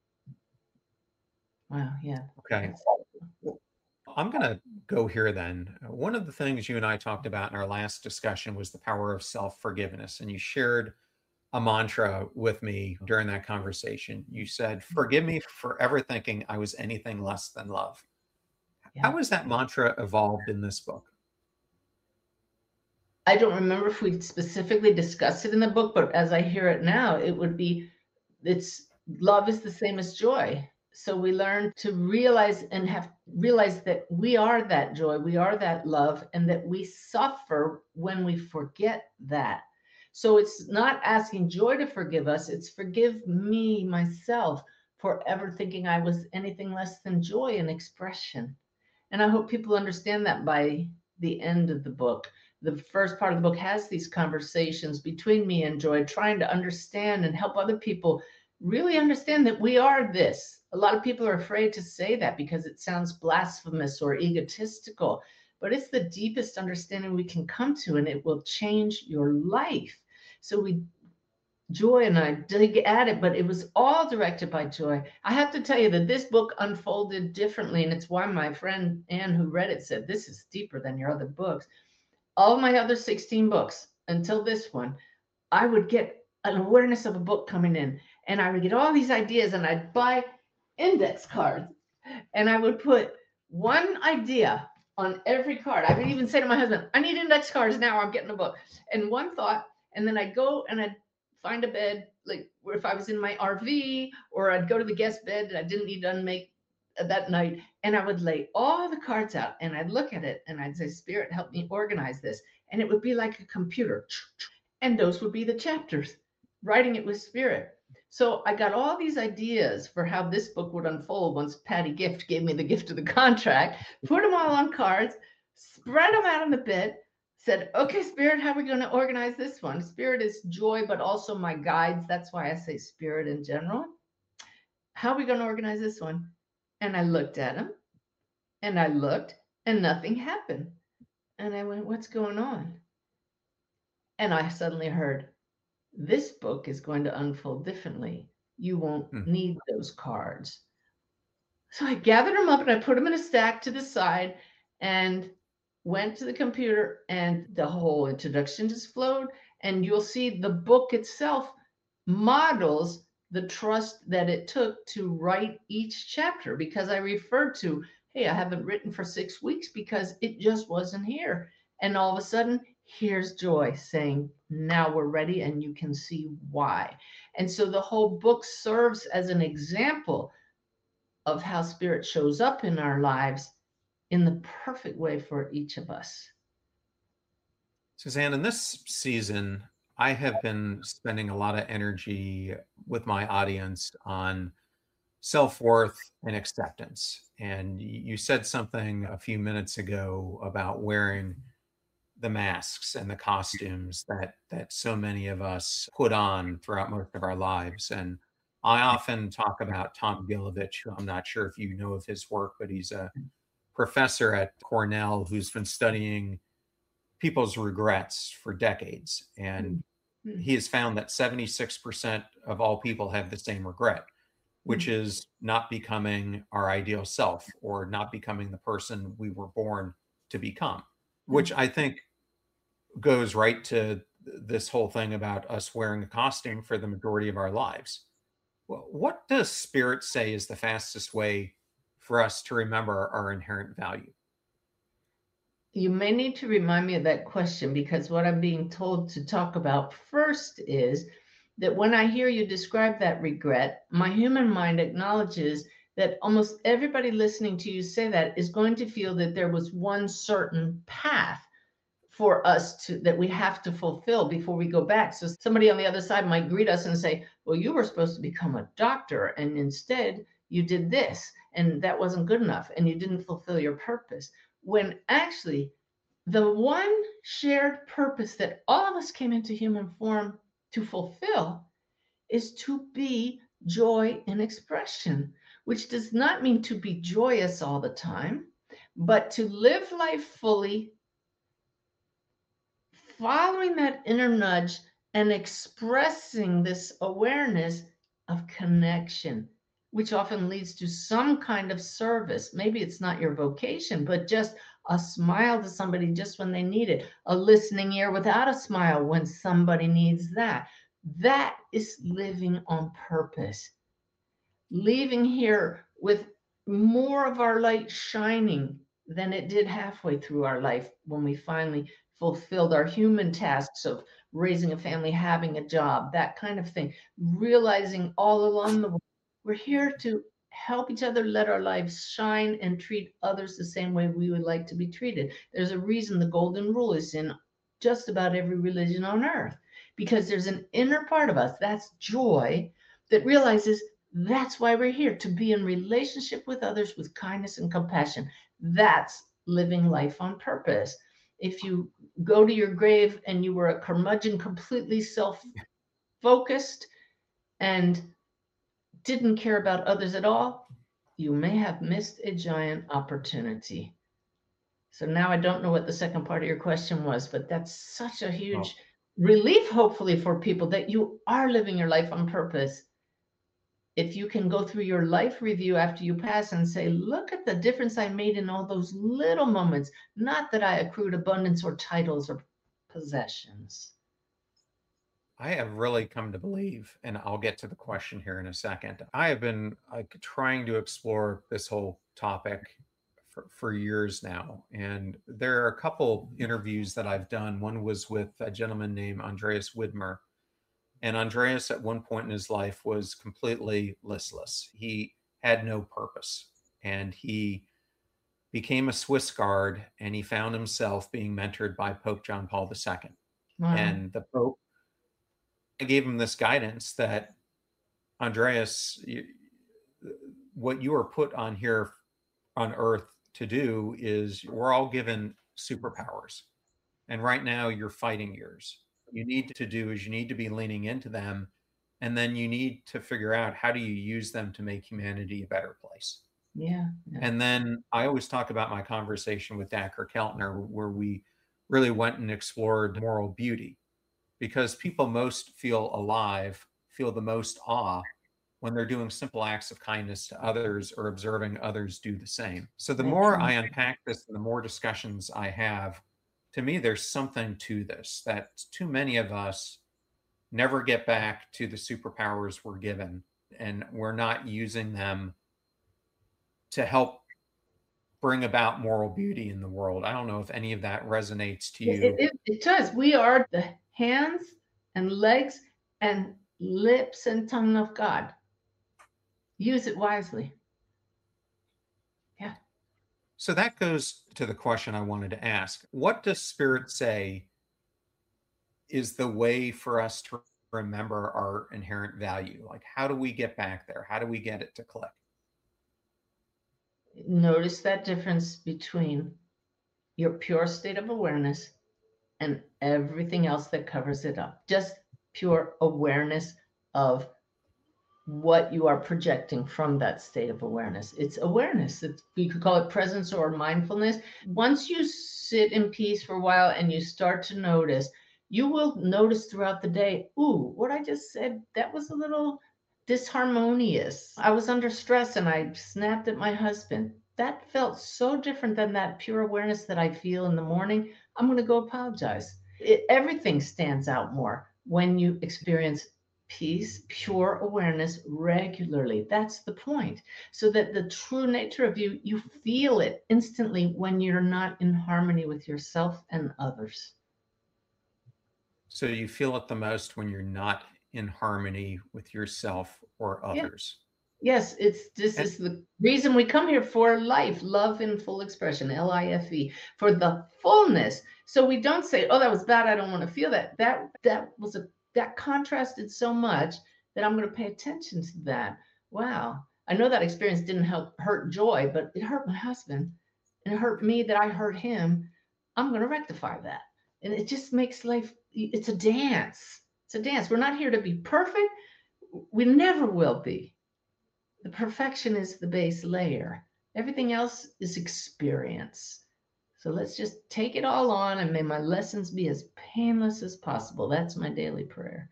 Wow, yeah. Okay. I'm going to go here then. One of the things you and I talked about in our last discussion was the power of self-forgiveness, and you shared a mantra with me during that conversation. You said, forgive me for ever thinking I was anything less than love. Yeah. How has that mantra evolved in this book? I don't remember if we specifically discussed it in the book, but as I hear it now, it would be, it's love is the same as joy. So we learn to realize and have realized that we are that joy, we are that love, and that we suffer when we forget that. So it's not asking joy to forgive us, it's forgive me, myself, for ever thinking I was anything less than joy and expression. And I hope people understand that by the end of the book. The first part of the book has these conversations between me and joy, trying to understand and help other people really understand that we are this. A lot of people are afraid to say that because it sounds blasphemous or egotistical, but it's the deepest understanding we can come to, and it will change your life. So we, Joy and I dig at it, but it was all directed by Joy. I have to tell you that this book unfolded differently, and it's why my friend Anne, who read it, said, this is deeper than your other books. All of my other sixteen books, until this one, I would get an awareness of a book coming in, and I would get all these ideas, and I'd buy index cards, and I would put one idea on every card. I would even say to my husband, I need index cards now, I'm getting a book. And one thought, and then I'd go and I'd find a bed, like if I was in my R V, or I'd go to the guest bed that I didn't need to unmake that night, and I would lay all the cards out, and I'd look at it, and I'd say, Spirit, help me organize this. And it would be like a computer, and those would be the chapters, writing it with Spirit. So I got all these ideas for how this book would unfold once Patty Gift gave me the gift of the contract, put them all on cards, spread them out on the bed, said, okay, Spirit, how are we going to organize this one? Spirit is joy, but also my guides. That's why I say Spirit in general. How are we going to organize this one? And I looked at him, and I looked, and nothing happened. And I went, what's going on? And I suddenly heard, this book is going to unfold differently. You won't hmm. need those cards. So I gathered them up and I put them in a stack to the side and went to the computer, and the whole introduction just flowed. And you'll see the book itself models the trust that it took to write each chapter, because I referred to, hey, I haven't written for six weeks because it just wasn't here. And all of a sudden, here's Joy saying, now we're ready, and you can see why. And so the whole book serves as an example of how Spirit shows up in our lives in the perfect way for each of us. Suzanne, in this season, I have been spending a lot of energy with my audience on self-worth and acceptance. And y- you said something a few minutes ago about wearing the masks and the costumes that that so many of us put on throughout most of our lives. And I often talk about Tom Gilovich, who I'm not sure if you know of his work, but he's a professor at Cornell who's been studying people's regrets for decades. And Mm, he has found that seventy-six percent of all people have the same regret, which mm, is not becoming our ideal self or not becoming the person we were born to become, which mm. I think goes right to this whole thing about us wearing a costume for the majority of our lives. Wh- What does Spirit say is the fastest way for us to remember our inherent value? You may need to remind me of that question because what I'm being told to talk about first is that when I hear you describe that regret, my human mind acknowledges that almost everybody listening to you say that is going to feel that there was one certain path for us to that we have to fulfill before we go back. So somebody on the other side might greet us and say, well, you were supposed to become a doctor and instead you did this and that wasn't good enough and you didn't fulfill your purpose. When actually the one shared purpose that all of us came into human form to fulfill is to be joy in expression, which does not mean to be joyous all the time, but to live life fully, following that inner nudge and expressing this awareness of connection, which often leads to some kind of service. Maybe it's not your vocation, but just a smile to somebody just when they need it, a listening ear without a smile when somebody needs that. That is living on purpose, leaving here with more of our light shining than it did halfway through our life when we finally fulfilled our human tasks of raising a family, having a job, that kind of thing. Realizing all along the way, we're here to help each other let our lives shine and treat others the same way we would like to be treated. There's a reason the golden rule is in just about every religion on earth, because there's an inner part of us, that's joy, that realizes that's why we're here, to be in relationship with others with kindness and compassion. That's living life on purpose. If you go to your grave and you were a curmudgeon, completely self focused, and didn't care about others at all, you may have missed a giant opportunity. So now I don't know what the second part of your question was, but that's such a Well, huge relief, hopefully, for people that you are living your life on purpose. If you can go through your life review after you pass and say, look at the difference I made in all those little moments, not that I accrued abundance or titles or possessions. I have really come to believe, and I'll get to the question here in a second. I have been like trying to explore this whole topic for, for years now. And there are a couple interviews that I've done. One was with a gentleman named Andreas Widmer. And Andreas, at one point in his life, was completely listless. He had no purpose. And he became a Swiss guard and he found himself being mentored by Pope John Paul the Second. Wow. And the Pope gave him this guidance that, Andreas, you, what you are put on here on earth to do is we're all given superpowers. And right now you're fighting yours. What you need to do is you need to be leaning into them. And then you need to figure out how do you use them to make humanity a better place. Yeah. Yeah. And then I always talk about my conversation with Dacher Keltner, where we really went and explored moral beauty, because people most feel alive, feel the most awe when they're doing simple acts of kindness to others or observing others do the same. So the That's more I right. unpack this, and the more discussions I have, to me, there's something to this that too many of us never get back to the superpowers we're given, and we're not using them to help bring about moral beauty in the world. I don't know if any of that resonates to It, you. it, it does. We are the hands and legs and lips and tongue of God. Use it wisely. Yeah. So that goes to the question I wanted to ask. What does Spirit say is the way for us to remember our inherent value? Like, how do we get back there? How do we get it to click? Notice that difference between your pure state of awareness and everything else that covers it up. Just pure awareness of what you are projecting from that state of awareness. It's awareness. It's, you could call it presence or mindfulness. Once you sit in peace for a while and you start to notice, you will notice throughout the day, ooh, what I just said, that was a little disharmonious. I was under stress and I snapped at my husband. That felt so different than that pure awareness that I feel in the morning. I'm going to go apologize. It, everything stands out more when you experience peace, pure awareness regularly. That's the point. So that the true nature of you, you feel it instantly when you're not in harmony with yourself and others. So you feel it the most when you're not in harmony with yourself or others. Yeah. Yes, it's this And is the reason we come here, for life, love in full expression, L I F E, for the fullness. So we don't say, oh, that was bad, I don't want to feel that. That that was a that contrasted so much that I'm going to pay attention to that. Wow. I know that experience didn't help hurt Joy, but it hurt my husband and it hurt me that I hurt him. I'm going to rectify that. And it just makes life, it's a dance. It's a dance. We're not here to be perfect. We never will be. The perfection is the base layer. Everything else is experience. So let's just take it all on, and may my lessons be as painless as possible. That's my daily prayer.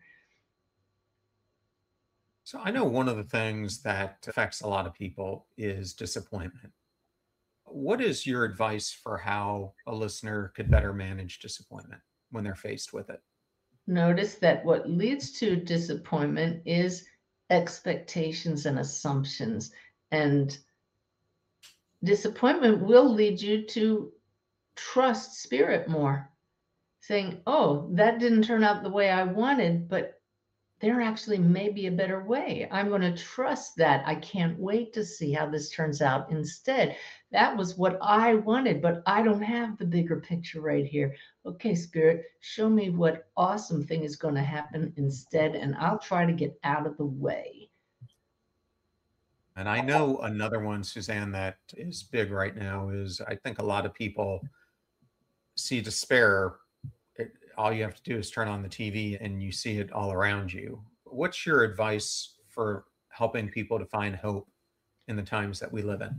so I know one of the things that affects a lot of people is disappointment. What is your advice for how a listener could better manage disappointment when they're faced with it? Notice that what leads to disappointment is expectations and assumptions. And disappointment will lead you to trust spirit more, saying, oh, that didn't turn out the way I wanted, but there actually may be a better way. I'm going to trust that. I can't wait to see how this turns out instead. That was what I wanted, but I don't have the bigger picture right here. Okay, Spirit, show me what awesome thing is going to happen instead, and I'll try to get out of the way. And I know another one, Suzanne, that is big right now is I think a lot of people see despair. It, all you have to do is turn on the T V and you see it all around you. What's your advice for helping people to find hope in the times that we live in?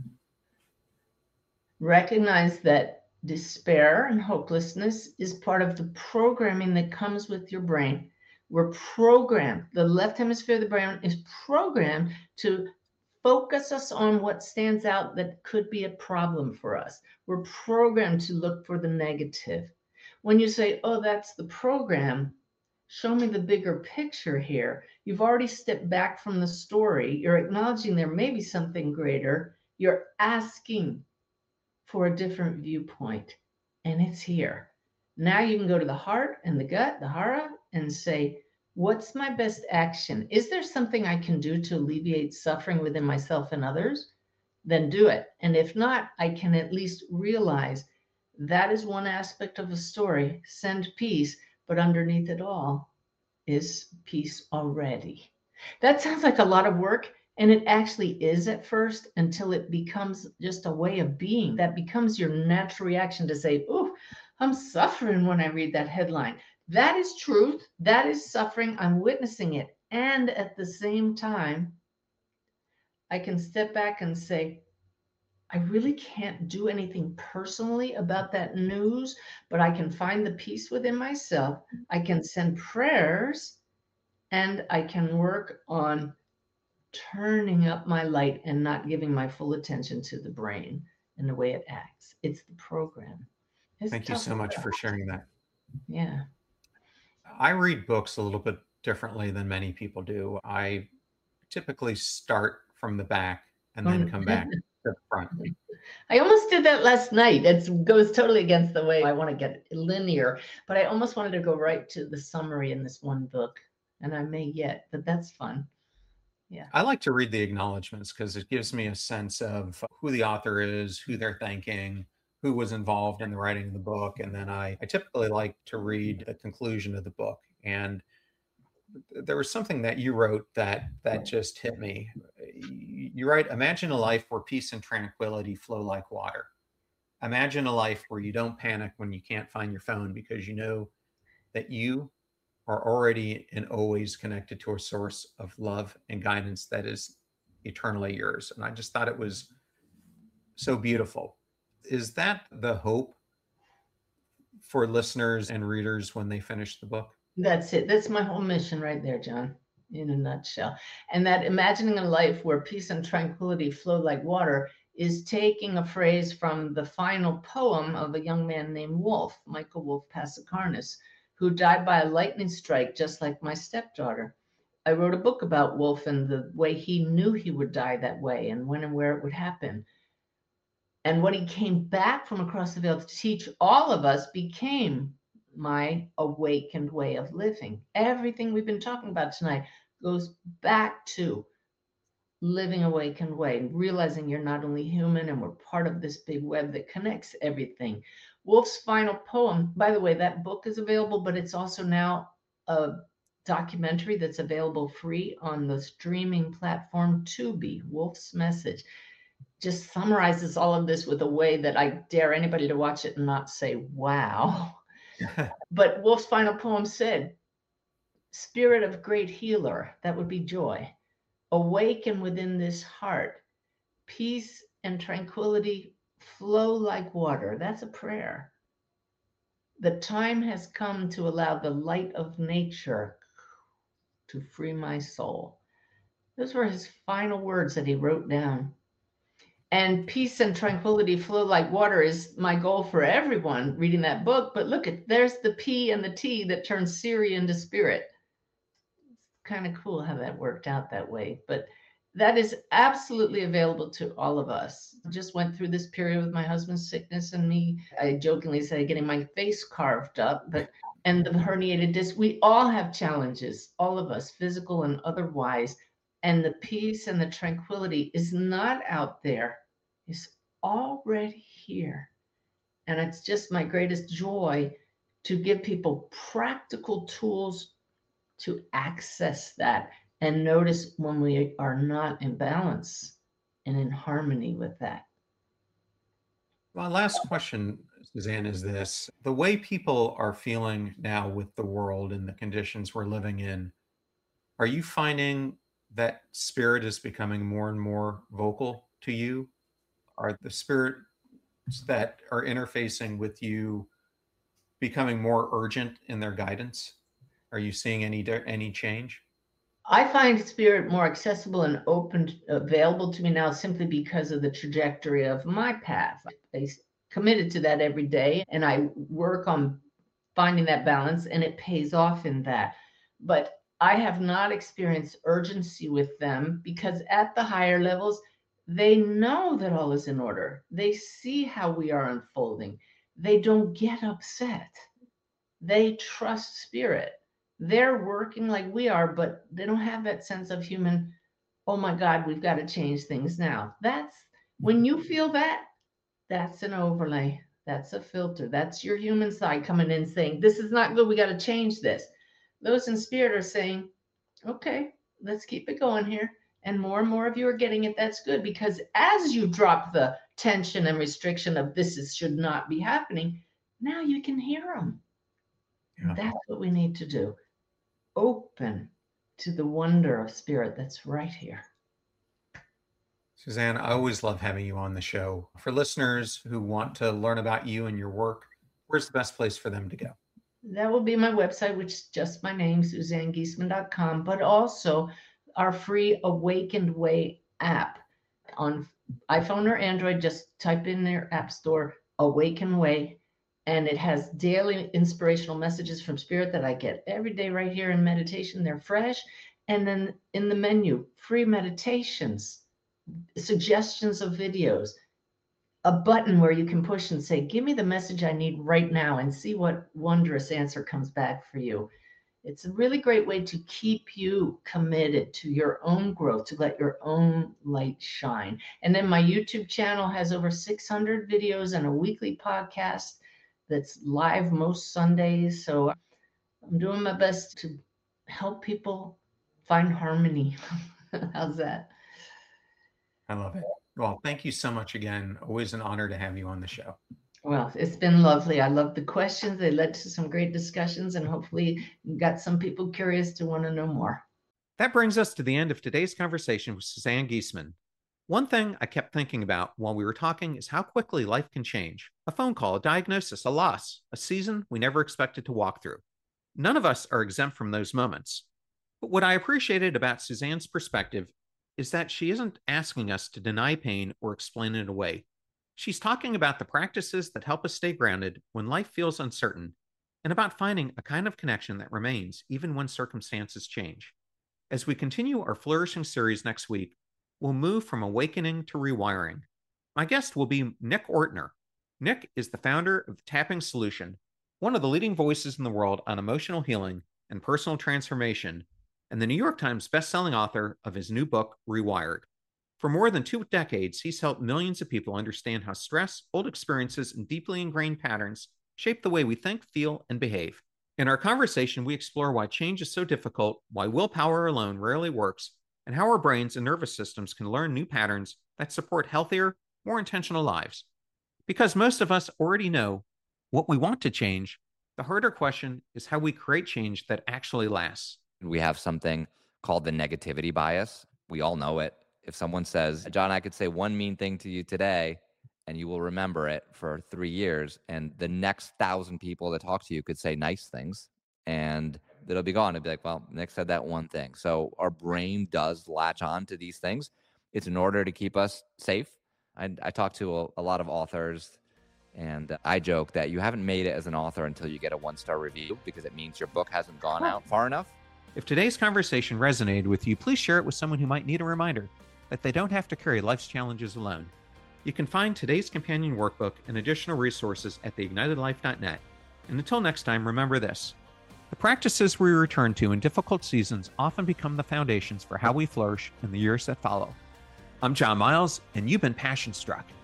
Recognize that despair and hopelessness is part of the programming that comes with your brain. We're programmed, the left hemisphere of the brain is programmed to focus us on what stands out that could be a problem for us. We're programmed to look for the negative. When you say, oh, that's the program, show me the bigger picture here. You've already stepped back from the story. You're acknowledging there may be something greater. You're asking for a different viewpoint, and it's here. Now you can go to the heart and the gut, the hara, and say, what's my best action? Is there something I can do to alleviate suffering within myself and others? Then do it. And if not, I can at least realize that is one aspect of a story. Send peace, but underneath it all is peace already. That sounds like a lot of work, and it actually is at first, until it becomes just a way of being. That becomes your natural reaction to say, oh, I'm suffering when I read that headline. That is truth. That is suffering. I'm witnessing it. And at the same time, I can step back and say, I really can't do anything personally about that news, but I can find the peace within myself. I can send prayers, and I can work on turning up my light and not giving my full attention to the brain and the way it acts. It's the program. It's Thank you tough so much stuff. for sharing that. Yeah. I read books a little bit differently than many people do. I typically start from the back and then come back to the front. I almost did that last night. It goes totally against the way I want to get linear, but I almost wanted to go right to the summary in this one book, and I may yet, but that's fun. Yeah. I like to read the acknowledgments because it gives me a sense of who the author is, who they're thanking, who was involved in the writing of the book. And then I, I typically like to read the conclusion of the book. And there was something that you wrote that that just hit me. You write, imagine a life where peace and tranquility flow like water. Imagine a life where you don't panic when you can't find your phone because you know that you are already and always connected to a source of love and guidance that is eternally yours. And I just thought it was so beautiful. Is that the hope for listeners and readers when they finish the book? That's it. That's my whole mission right there, John, in a nutshell. And that imagining a life where peace and tranquility flow like water is taking a phrase from the final poem of a young man named Wolf, Michael Wolf Pasikarnis, who died by a lightning strike, just like my stepdaughter. I wrote a book about Wolf and the way he knew he would die that way and when and where it would happen. And what he came back from across the veil to teach all of us became my awakened way of living. Everything we've been talking about tonight goes back to living awakened way, realizing you're not only human and we're part of this big web that connects everything. Wolf's final poem, by the way, that book is available, but it's also now a documentary that's available free on the streaming platform Tubi. Wolf's Message just summarizes all of this with a way that I dare anybody to watch it and not say, wow. But Wolf's final poem said, spirit of great healer, that would be joy, awaken within this heart, peace and tranquility flow like water. That's a prayer. The time has come to allow the light of nature to free my soul. Those were his final words that he wrote down. And peace and tranquility flow like water is my goal for everyone reading that book. But look at, there's the P and the T that turns Siri into spirit. It's kind of cool how that worked out that way. But that is absolutely available to all of us. I just went through this period with my husband's sickness and me, I jokingly say, getting my face carved up, but and the herniated disc. We all have challenges, all of us, physical and otherwise. And the peace and the tranquility is not out there, it's already here. And it's just my greatest joy to give people practical tools to access that and notice when we are not in balance and in harmony with that. My last question, Suzanne, is this. The way people are feeling now with the world and the conditions we're living in, are you finding that spirit is becoming more and more vocal to you? Are the spirits that are interfacing with you becoming more urgent in their guidance? Are you seeing any any change? I find spirit more accessible and open, available to me now simply because of the trajectory of my path. I committed to that every day and I work on finding that balance and it pays off in that. But I have not experienced urgency with them because at the higher levels, they know that all is in order. They see how we are unfolding. They don't get upset. They trust spirit. They're working like we are, but they don't have that sense of human, oh my God, we've got to change things now. That's when you feel that, that's an overlay. That's a filter. That's your human side coming in saying, this is not good. We got to change this. Those in spirit are saying, okay, let's keep it going here. And more and more of you are getting it. That's good, because as you drop the tension and restriction of this is, should not be happening, now you can hear them. Yeah. That's what we need to do. Open to the wonder of spirit that's right here. Suzanne, I always love having you on the show. For listeners who want to learn about you and your work, where's the best place for them to go? That will be my website, which is just my name, Suzanne Giesemann dot com, but also our free Awakened Way app on iPhone or Android. Just type in their app store, Awakened Way, and it has daily inspirational messages from spirit that I get every day right here in meditation. They're fresh. And then in the menu, free meditations, suggestions of videos, a button where you can push and say, give me the message I need right now, and see what wondrous answer comes back for you. It's a really great way to keep you committed to your own growth, to let your own light shine. And then my YouTube channel has over six hundred videos and a weekly podcast that's live most Sundays. So I'm doing my best to help people find harmony. How's that? I love it. Well, thank you so much again. Always an honor to have you on the show. Well, it's been lovely. I love the questions. They led to some great discussions, and hopefully you got some people curious to want to know more. That brings us to the end of today's conversation with Suzanne Giesemann. One thing I kept thinking about while we were talking is how quickly life can change. A phone call, a diagnosis, a loss, a season we never expected to walk through. None of us are exempt from those moments. But what I appreciated about Suzanne's perspective is that she isn't asking us to deny pain or explain it away. She's talking about the practices that help us stay grounded when life feels uncertain, and about finding a kind of connection that remains even when circumstances change. As we continue our Flourishing series next week, we'll move from awakening to rewiring. My guest will be Nick Ortner. Nick is the founder of the Tapping Solution, one of the leading voices in the world on emotional healing and personal transformation, and the New York Times bestselling author of his new book, Rewired. For more than two decades, he's helped millions of people understand how stress, old experiences, and deeply ingrained patterns shape the way we think, feel, and behave. In our conversation, we explore why change is so difficult, why willpower alone rarely works, and how our brains and nervous systems can learn new patterns that support healthier, more intentional lives. Because most of us already know what we want to change, the harder question is how we create change that actually lasts. We have something called the negativity bias. We all know it. If someone says, John, I could say one mean thing to you today, and you will remember it for three years, and the next thousand people that talk to you could say nice things, and it'll be gone. It'll be like, well, Nick said that one thing. So our brain does latch on to these things. It's in order to keep us safe. I, I talk to a, a lot of authors, and I joke that you haven't made it as an author until you get a one-star review, because it means your book hasn't gone out far enough. If today's conversation resonated with you, please share it with someone who might need a reminder that they don't have to carry life's challenges alone. You can find today's companion workbook and additional resources at the ignited life dot net. And until next time, remember this: the practices we return to in difficult seasons often become the foundations for how we flourish in the years that follow. I'm John Miles, and you've been Passion Struck.